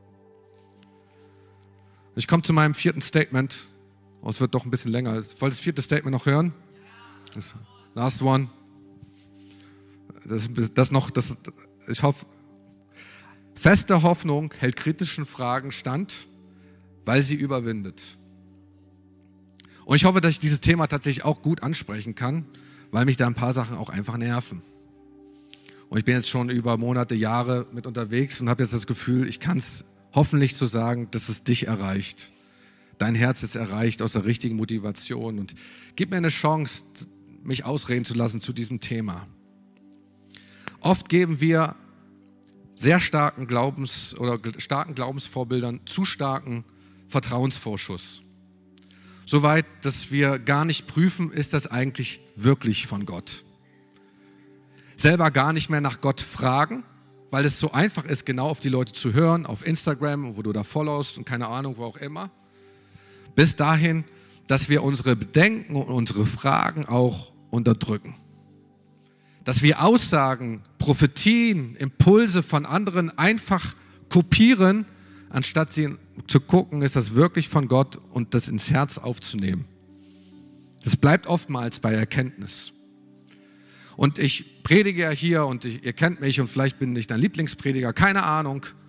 Ich komme zu meinem vierten Statement. Oh, es wird doch ein bisschen länger. Wollt ihr das vierte Statement noch hören? Das last one. Das, das noch, das, ich hoffe, feste Hoffnung hält kritischen Fragen stand, weil sie überwindet. Und ich hoffe, dass ich dieses Thema tatsächlich auch gut ansprechen kann, weil mich da ein paar Sachen auch einfach nerven. Und ich bin jetzt schon über Monate, Jahre mit unterwegs und habe jetzt das Gefühl, ich kann es hoffentlich so sagen, dass es dich erreicht. Dein Herz ist erreicht aus der richtigen Motivation. Und gib mir eine Chance, mich ausreden zu lassen zu diesem Thema. Oft geben wir sehr starken Glaubens- oder starken Glaubensvorbildern zu starken Vertrauensvorschuss. Soweit, dass wir gar nicht prüfen, ist das eigentlich wirklich von Gott. Selber gar nicht mehr nach Gott fragen, weil es so einfach ist, genau auf die Leute zu hören, auf Instagram, wo du da followst und keine Ahnung, wo auch immer. Bis dahin, dass wir unsere Bedenken und unsere Fragen auch unterdrücken. Dass wir Aussagen, Prophetien, Impulse von anderen einfach kopieren, anstatt sie zu gucken, ist das wirklich von Gott und das ins Herz aufzunehmen. Das bleibt oftmals bei Erkenntnis. Und ich predige ja hier und ich, ihr kennt mich und vielleicht bin ich dein Lieblingsprediger, keine Ahnung.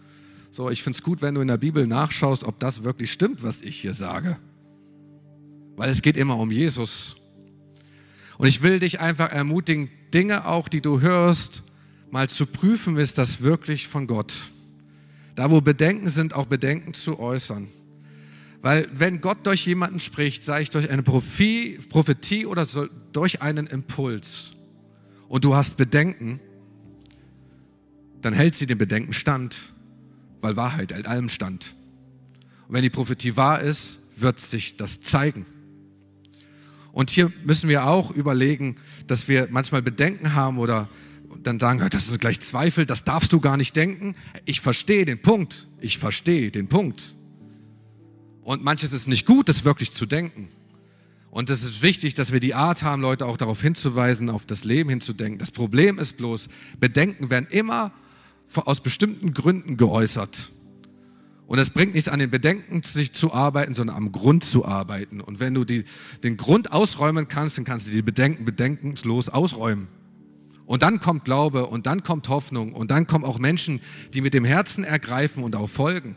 So, ich finde es gut, wenn du in der Bibel nachschaust, ob das wirklich stimmt, was ich hier sage. Weil es geht immer um Jesus. Und ich will dich einfach ermutigen, Dinge auch, die du hörst, mal zu prüfen, ist das wirklich von Gott. Da, wo Bedenken sind, auch Bedenken zu äußern. Weil wenn Gott durch jemanden spricht, sei es durch eine Prophetie, Prophetie oder so, durch einen Impuls, und du hast Bedenken, dann hält sie den Bedenken stand, weil Wahrheit hält allem stand. Und wenn die Prophetie wahr ist, wird sich das zeigen. Und hier müssen wir auch überlegen, dass wir manchmal Bedenken haben oder dann sagen, das sind gleich Zweifel, das darfst du gar nicht denken. Ich verstehe den Punkt, ich verstehe den Punkt. Und manches ist nicht gut, das wirklich zu denken. Und es ist wichtig, dass wir die Art haben, Leute auch darauf hinzuweisen, auf das Leben hinzudenken. Das Problem ist bloß, Bedenken werden immer aus bestimmten Gründen geäußert. Und es bringt nichts an den Bedenken sich zu arbeiten, sondern am Grund zu arbeiten. Und wenn du die, den Grund ausräumen kannst, dann kannst du die Bedenken bedenkenslos ausräumen. Und dann kommt Glaube und dann kommt Hoffnung und dann kommen auch Menschen, die mit dem Herzen ergreifen und auch folgen.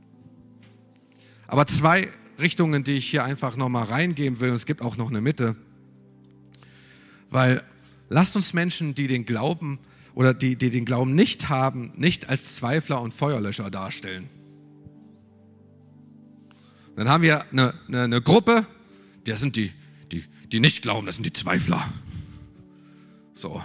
Aber zwei Richtungen, die ich hier einfach nochmal reingeben will, und es gibt auch noch eine Mitte, weil lasst uns Menschen, die den Glauben oder die, die den Glauben nicht haben, nicht als Zweifler und Feuerlöscher darstellen. Dann haben wir eine, eine, eine Gruppe, das sind die, die, die nicht glauben, das sind die Zweifler. So.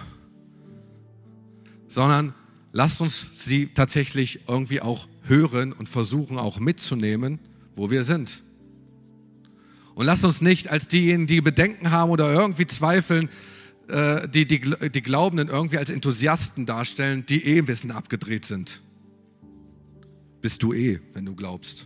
Sondern lasst uns sie tatsächlich irgendwie auch hören und versuchen auch mitzunehmen, wo wir sind. Und lasst uns nicht als diejenigen, die Bedenken haben oder irgendwie zweifeln, äh, die, die, die Glaubenden irgendwie als Enthusiasten darstellen, die eh ein bisschen abgedreht sind. Bist du eh, wenn du glaubst.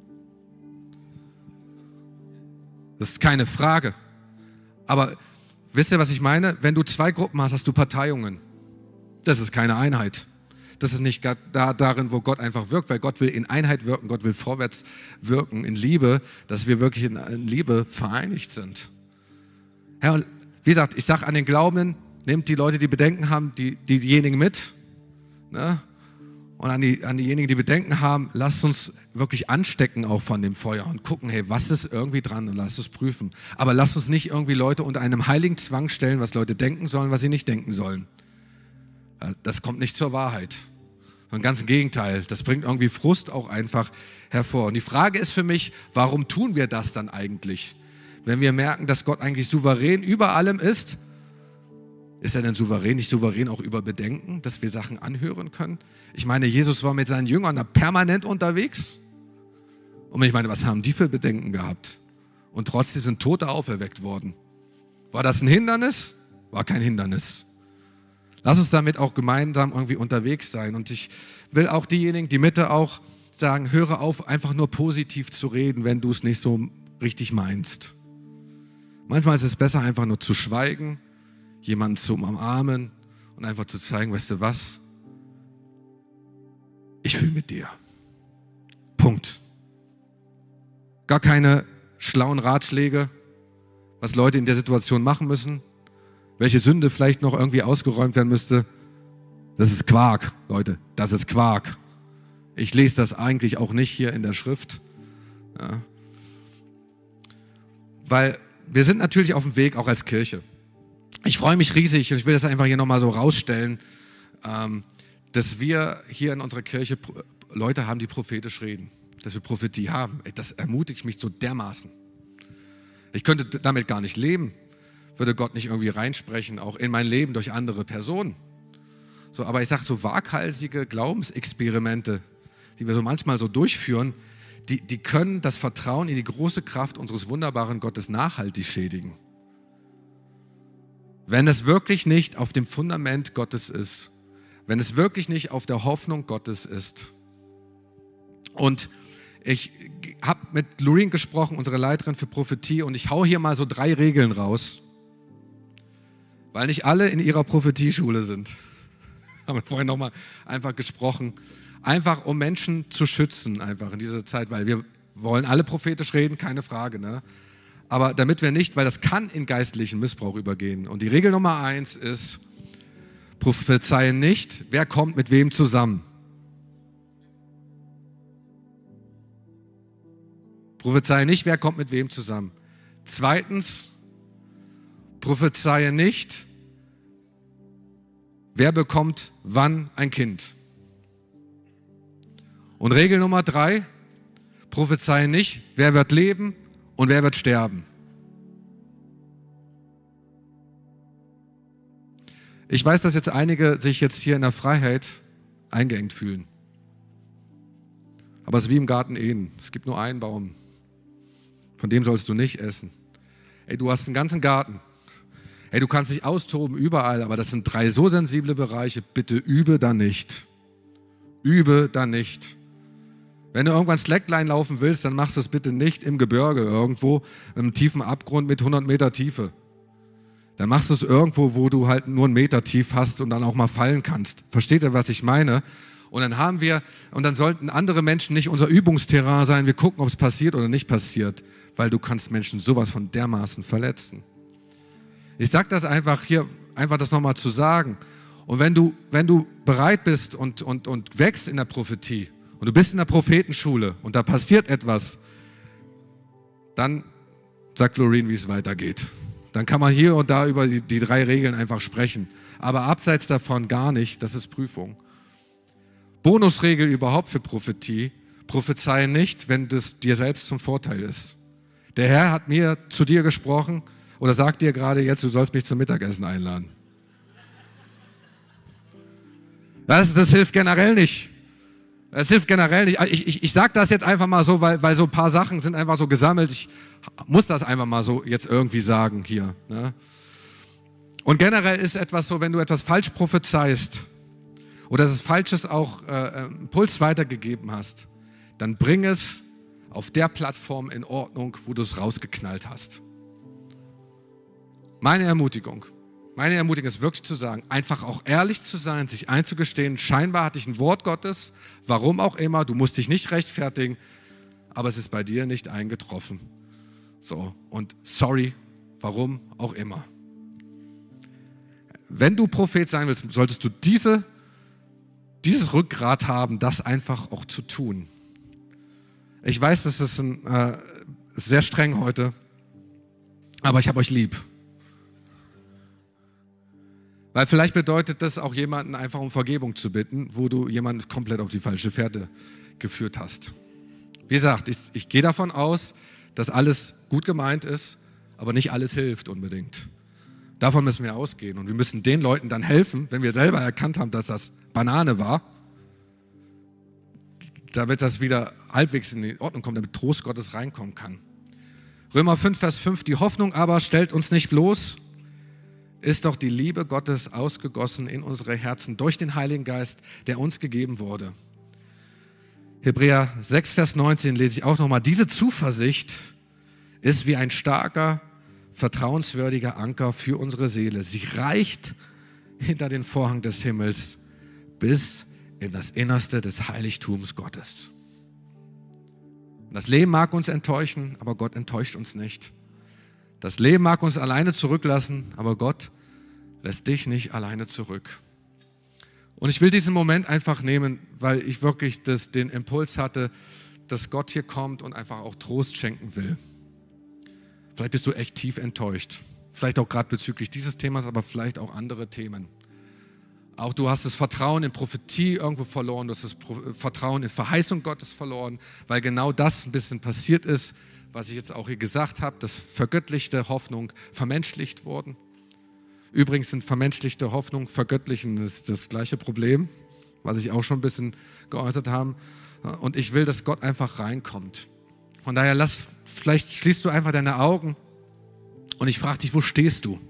Das ist keine Frage. Aber wisst ihr, was ich meine? Wenn du zwei Gruppen hast, hast du Parteiungen. Das ist keine Einheit. Das ist nicht da, darin, wo Gott einfach wirkt, weil Gott will in Einheit wirken, Gott will vorwärts wirken, in Liebe, dass wir wirklich in, in Liebe vereinigt sind. Ja, und wie gesagt, ich sage an den Glaubenden, nehmt die Leute, die Bedenken haben, die, diejenigen mit. Ne? Und an, die, an diejenigen, die Bedenken haben, lasst uns wirklich anstecken auch von dem Feuer und gucken, hey, was ist irgendwie dran und lasst es prüfen. Aber lasst uns nicht irgendwie Leute unter einem heiligen Zwang stellen, was Leute denken sollen, was sie nicht denken sollen. Das kommt nicht zur Wahrheit. Sondern ganz im Gegenteil, das bringt irgendwie Frust auch einfach hervor. Und die Frage ist für mich, warum tun wir das dann eigentlich? Wenn wir merken, dass Gott eigentlich souverän über allem ist, ist er denn souverän, nicht souverän auch über Bedenken, dass wir Sachen anhören können? Ich meine, Jesus war mit seinen Jüngern da permanent unterwegs. Und ich meine, was haben die für Bedenken gehabt? Und trotzdem sind Tote auferweckt worden. War das ein Hindernis? War kein Hindernis. Lass uns damit auch gemeinsam irgendwie unterwegs sein. Und ich will auch diejenigen, die Mitte auch sagen, höre auf, einfach nur positiv zu reden, wenn du es nicht so richtig meinst. Manchmal ist es besser, einfach nur zu schweigen, jemanden zu umarmen und einfach zu zeigen, weißt du was? Ich fühle mit dir. Punkt. Gar keine schlauen Ratschläge, was Leute in der Situation machen müssen. Welche Sünde vielleicht noch irgendwie ausgeräumt werden müsste. Das ist Quark, Leute. Das ist Quark. Ich lese das eigentlich auch nicht hier in der Schrift. Ja. Weil wir sind natürlich auf dem Weg, auch als Kirche. Ich freue mich riesig, und ich will das einfach hier nochmal so rausstellen, ähm, dass wir hier in unserer Kirche Leute haben, die prophetisch reden. Dass wir Prophetie haben. Das ermutigt mich so dermaßen. Ich könnte damit gar nicht leben. Würde Gott nicht irgendwie reinsprechen, auch in mein Leben durch andere Personen. So, aber ich sage, so waghalsige Glaubensexperimente, die wir so manchmal so durchführen, die, die können das Vertrauen in die große Kraft unseres wunderbaren Gottes nachhaltig schädigen. Wenn es wirklich nicht auf dem Fundament Gottes ist, wenn es wirklich nicht auf der Hoffnung Gottes ist. Und ich habe mit Loreen gesprochen, unsere Leiterin für Prophetie, und ich hau hier mal so drei Regeln raus. Weil nicht alle in ihrer Prophetieschule sind. Haben wir vorhin nochmal einfach gesprochen. Einfach um Menschen zu schützen, einfach in dieser Zeit, weil wir wollen alle prophetisch reden, keine Frage. Ne? Aber damit wir nicht, weil das kann in geistlichen Missbrauch übergehen. Und die Regel Nummer eins ist, prophezeien nicht, wer kommt mit wem zusammen. Prophezeie nicht, wer kommt mit wem zusammen. Zweitens, prophezeie nicht, wer bekommt wann ein Kind. Und Regel Nummer drei, prophezeie nicht, wer wird leben und wer wird sterben. Ich weiß, dass jetzt einige sich jetzt hier in der Freiheit eingeengt fühlen. Aber es ist wie im Garten Eden. Es gibt nur einen Baum. Von dem sollst du nicht essen. Ey, du hast einen ganzen Garten. Ey, du kannst dich austoben überall, aber das sind drei so sensible Bereiche. Bitte übe da nicht. Übe da nicht. Wenn du irgendwann Slackline laufen willst, dann machst du es bitte nicht im Gebirge irgendwo, im tiefen Abgrund mit hundert Meter Tiefe. Dann machst du es irgendwo, wo du halt nur einen Meter tief hast und dann auch mal fallen kannst. Versteht ihr, was ich meine? Und dann haben wir, und dann sollten andere Menschen nicht unser Übungsterrain sein. Wir gucken, ob es passiert oder nicht passiert, weil du kannst Menschen sowas von dermaßen verletzen. Ich sage das einfach hier, einfach das nochmal zu sagen. Und wenn du, wenn du bereit bist und, und, und wächst in der Prophetie und du bist in der Prophetenschule und da passiert etwas, dann sagt Loreen, wie es weitergeht. Dann kann man hier und da über die, die drei Regeln einfach sprechen. Aber abseits davon gar nicht, das ist Prüfung. Bonusregel überhaupt für Prophetie, prophezeie nicht, wenn das dir selbst zum Vorteil ist. Der Herr hat mir zu dir gesprochen oder sagt dir gerade jetzt, du sollst mich zum Mittagessen einladen. Das, das hilft generell nicht. Das hilft generell nicht. Ich, ich, ich sage das jetzt einfach mal so, weil, weil so ein paar Sachen sind einfach so gesammelt. Ich muss das einfach mal so jetzt irgendwie sagen hier. Ne? Und generell ist etwas so, wenn du etwas falsch prophezeist oder es Falsches auch äh, Impuls weitergegeben hast, dann bring es auf der Plattform in Ordnung, wo du es rausgeknallt hast. Meine Ermutigung, meine Ermutigung ist wirklich zu sagen, einfach auch ehrlich zu sein, sich einzugestehen, scheinbar hatte ich ein Wort Gottes, warum auch immer, du musst dich nicht rechtfertigen, aber es ist bei dir nicht eingetroffen. So, und sorry, warum auch immer. Wenn du Prophet sein willst, solltest du diese, dieses Rückgrat haben, das einfach auch zu tun. Ich weiß, das ist ein, äh, sehr streng heute, aber ich habe euch lieb. Weil vielleicht bedeutet das auch jemanden einfach um Vergebung zu bitten, wo du jemanden komplett auf die falsche Fährte geführt hast. Wie gesagt, ich, ich gehe davon aus, dass alles gut gemeint ist, aber nicht alles hilft unbedingt. Davon müssen wir ausgehen und wir müssen den Leuten dann helfen, wenn wir selber erkannt haben, dass das Banane war, damit das wieder halbwegs in die Ordnung kommt, damit Trost Gottes reinkommen kann. Römer fünf, Vers fünf, die Hoffnung aber stellt uns nicht bloß, ist doch die Liebe Gottes ausgegossen in unsere Herzen durch den Heiligen Geist, der uns gegeben wurde. Hebräer sechs, Vers neunzehn lese ich auch nochmal. Diese Zuversicht ist wie ein starker, vertrauenswürdiger Anker für unsere Seele. Sie reicht hinter den Vorhang des Himmels bis in das Innerste des Heiligtums Gottes. Das Leben mag uns enttäuschen, aber Gott enttäuscht uns nicht. Das Leben mag uns alleine zurücklassen, aber Gott lässt dich nicht alleine zurück. Und ich will diesen Moment einfach nehmen, weil ich wirklich das, den Impuls hatte, dass Gott hier kommt und einfach auch Trost schenken will. Vielleicht bist du echt tief enttäuscht. Vielleicht auch gerade bezüglich dieses Themas, aber vielleicht auch andere Themen. Auch du hast das Vertrauen in Prophetie irgendwo verloren, du hast das Vertrauen in Verheißung Gottes verloren, weil genau das ein bisschen passiert ist, was ich jetzt auch hier gesagt habe, dass vergöttlichte Hoffnung vermenschlicht wurden. Übrigens sind vermenschlichte Hoffnung, vergöttlichen ist das gleiche Problem, was ich auch schon ein bisschen geäußert habe. Und ich will, dass Gott einfach reinkommt. Von daher lass, vielleicht schließt du einfach deine Augen und ich frage dich, wo stehst du?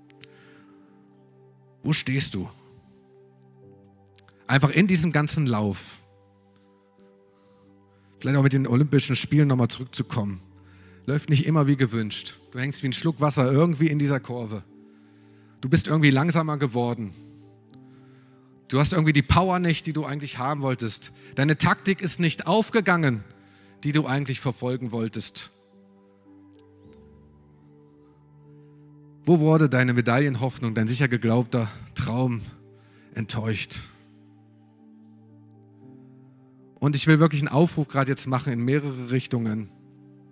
Wo stehst du? Einfach in diesem ganzen Lauf. Vielleicht auch mit den Olympischen Spielen nochmal zurückzukommen. Läuft nicht immer wie gewünscht. Du hängst wie ein Schluck Wasser irgendwie in dieser Kurve. Du bist irgendwie langsamer geworden. Du hast irgendwie die Power nicht, die du eigentlich haben wolltest. Deine Taktik ist nicht aufgegangen, die du eigentlich verfolgen wolltest. Wo wurde deine Medaillenhoffnung, dein sicher geglaubter Traum enttäuscht? Und ich will wirklich einen Aufruf gerade jetzt machen in mehrere Richtungen.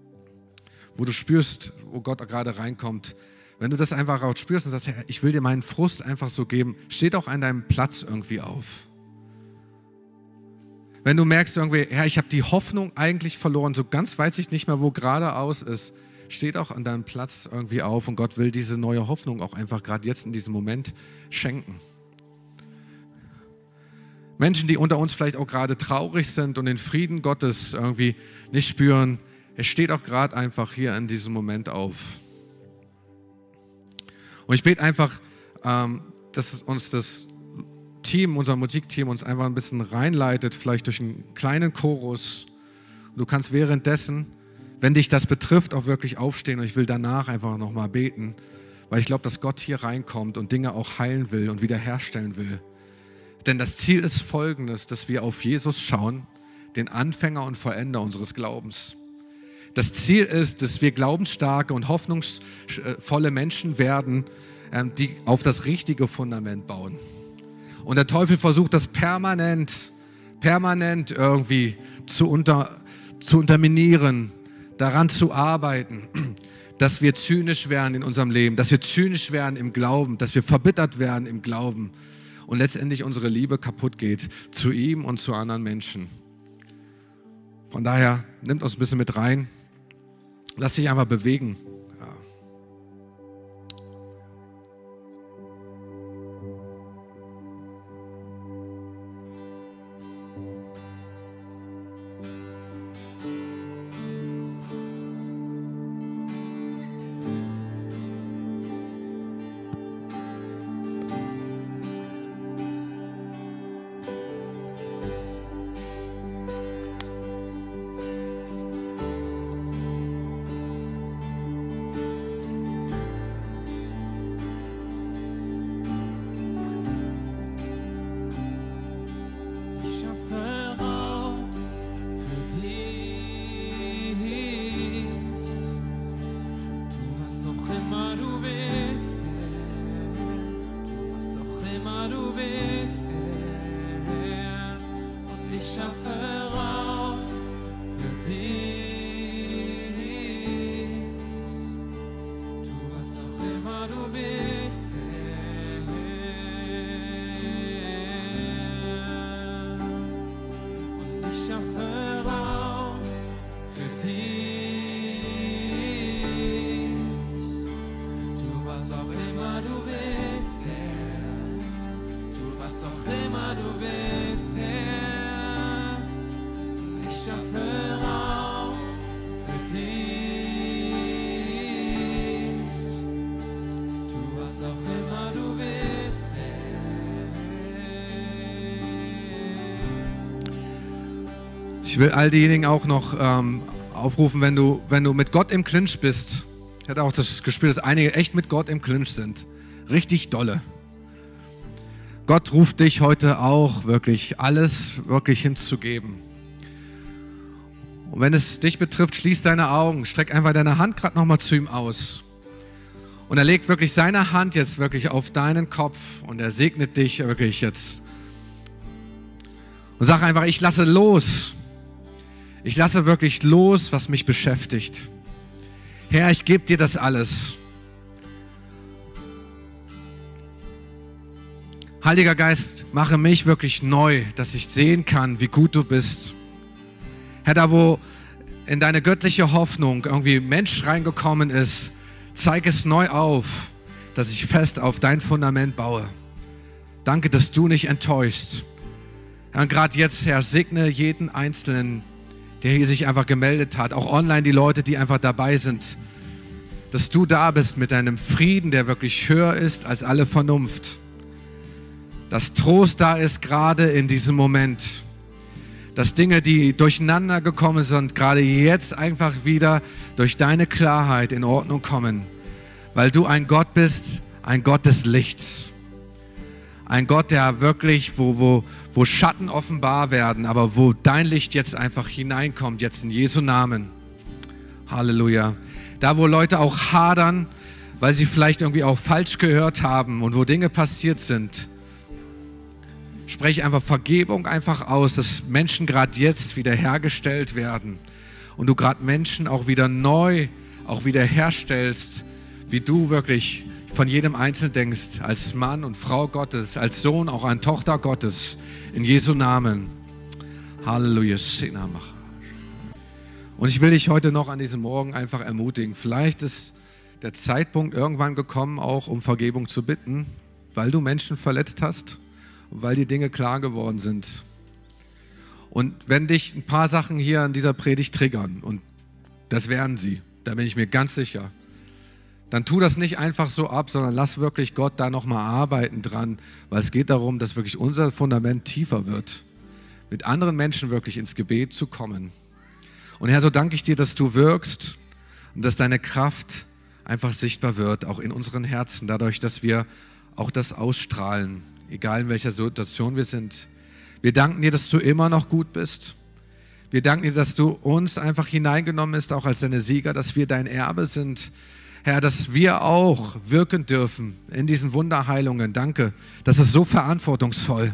wo du spürst, wo Gott gerade reinkommt, wenn du das einfach auch spürst und sagst, Herr, ich will dir meinen Frust einfach so geben, steh doch an deinem Platz irgendwie auf. Wenn du merkst irgendwie, Herr, ich habe die Hoffnung eigentlich verloren, so ganz weiß ich nicht mehr, wo geradeaus ist, steh doch an deinem Platz irgendwie auf und Gott will diese neue Hoffnung auch einfach gerade jetzt in diesem Moment schenken. Menschen, die unter uns vielleicht auch gerade traurig sind und den Frieden Gottes irgendwie nicht spüren, es steht auch gerade einfach hier in diesem Moment auf. Und ich bete einfach, ähm, dass uns das Team, unser Musikteam uns einfach ein bisschen reinleitet, vielleicht durch einen kleinen Chorus. Du kannst währenddessen, wenn dich das betrifft, auch wirklich aufstehen und ich will danach einfach nochmal beten, weil ich glaube, dass Gott hier reinkommt und Dinge auch heilen will und wiederherstellen will. Denn das Ziel ist folgendes, dass wir auf Jesus schauen, den Anfänger und Vollender unseres Glaubens. Das Ziel ist, dass wir glaubensstarke und hoffnungsvolle Menschen werden, die auf das richtige Fundament bauen. Und der Teufel versucht das permanent, permanent irgendwie zu, unter, zu unterminieren, daran zu arbeiten, dass wir zynisch werden in unserem Leben, dass wir zynisch werden im Glauben, dass wir verbittert werden im Glauben und letztendlich unsere Liebe kaputt geht zu ihm und zu anderen Menschen. Von daher, nimmt uns ein bisschen mit rein. Lass dich einfach bewegen. Ja. Ich will all diejenigen auch noch ähm, aufrufen, wenn du, wenn du mit Gott im Clinch bist. Ich hatte auch das Gespür, dass einige echt mit Gott im Clinch sind. Richtig dolle. Gott ruft dich heute auch wirklich, alles wirklich hinzugeben. Und wenn es dich betrifft, schließ deine Augen, streck einfach deine Hand gerade nochmal zu ihm aus. Und er legt wirklich seine Hand jetzt wirklich auf deinen Kopf und er segnet dich wirklich jetzt. Und sag einfach, ich lasse los. Ich lasse wirklich los, was mich beschäftigt. Herr, ich gebe dir das alles. Heiliger Geist, mache mich wirklich neu, dass ich sehen kann, wie gut du bist. Herr, da wo in deine göttliche Hoffnung irgendwie Mensch reingekommen ist, zeig es neu auf, dass ich fest auf dein Fundament baue. Danke, dass du nicht enttäuschst. Herr, und gerade jetzt, Herr, segne jeden Einzelnen, der hier sich einfach gemeldet hat, auch online die Leute, die einfach dabei sind, dass du da bist mit deinem Frieden, der wirklich höher ist als alle Vernunft. Dass Trost da ist gerade in diesem Moment. Dass Dinge, die durcheinander gekommen sind, gerade jetzt einfach wieder durch deine Klarheit in Ordnung kommen. Weil du ein Gott bist, ein Gott des Lichts. Ein Gott, der wirklich, wo, wo, wo Schatten offenbar werden, aber wo dein Licht jetzt einfach hineinkommt, jetzt in Jesu Namen. Halleluja. Da, wo Leute auch hadern, weil sie vielleicht irgendwie auch falsch gehört haben und wo Dinge passiert sind, spreche einfach Vergebung einfach aus, dass Menschen gerade jetzt wieder hergestellt werden und du gerade Menschen auch wieder neu auch wieder herstellst, wie du wirklich von jedem Einzelnen denkst, als Mann und Frau Gottes, als Sohn, auch eine Tochter Gottes, in Jesu Namen. Halleluja. Und ich will dich heute noch an diesem Morgen einfach ermutigen. Vielleicht ist der Zeitpunkt irgendwann gekommen, auch um Vergebung zu bitten, weil du Menschen verletzt hast, weil die Dinge klar geworden sind. Und wenn dich ein paar Sachen hier in dieser Predigt triggern, und das werden sie, da bin ich mir ganz sicher, dann tu das nicht einfach so ab, sondern lass wirklich Gott da nochmal arbeiten dran, weil es geht darum, dass wirklich unser Fundament tiefer wird, mit anderen Menschen wirklich ins Gebet zu kommen. Und Herr, so danke ich dir, dass du wirkst und dass deine Kraft einfach sichtbar wird, auch in unseren Herzen, dadurch, dass wir auch das ausstrahlen, egal in welcher Situation wir sind. Wir danken dir, dass du immer noch gut bist. Wir danken dir, dass du uns einfach hineingenommen hast, auch als deine Sieger, dass wir dein Erbe sind. Herr, dass wir auch wirken dürfen in diesen Wunderheilungen. Danke, das ist so verantwortungsvoll.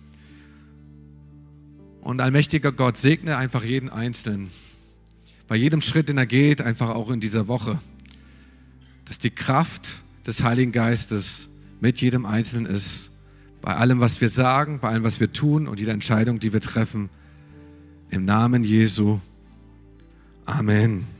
Und allmächtiger Gott, segne einfach jeden Einzelnen. Bei jedem Schritt, den er geht, einfach auch in dieser Woche. Dass die Kraft des Heiligen Geistes mit jedem Einzelnen ist. Bei allem, was wir sagen, bei allem, was wir tun und jeder Entscheidung, die wir treffen. Im Namen Jesu. Amen.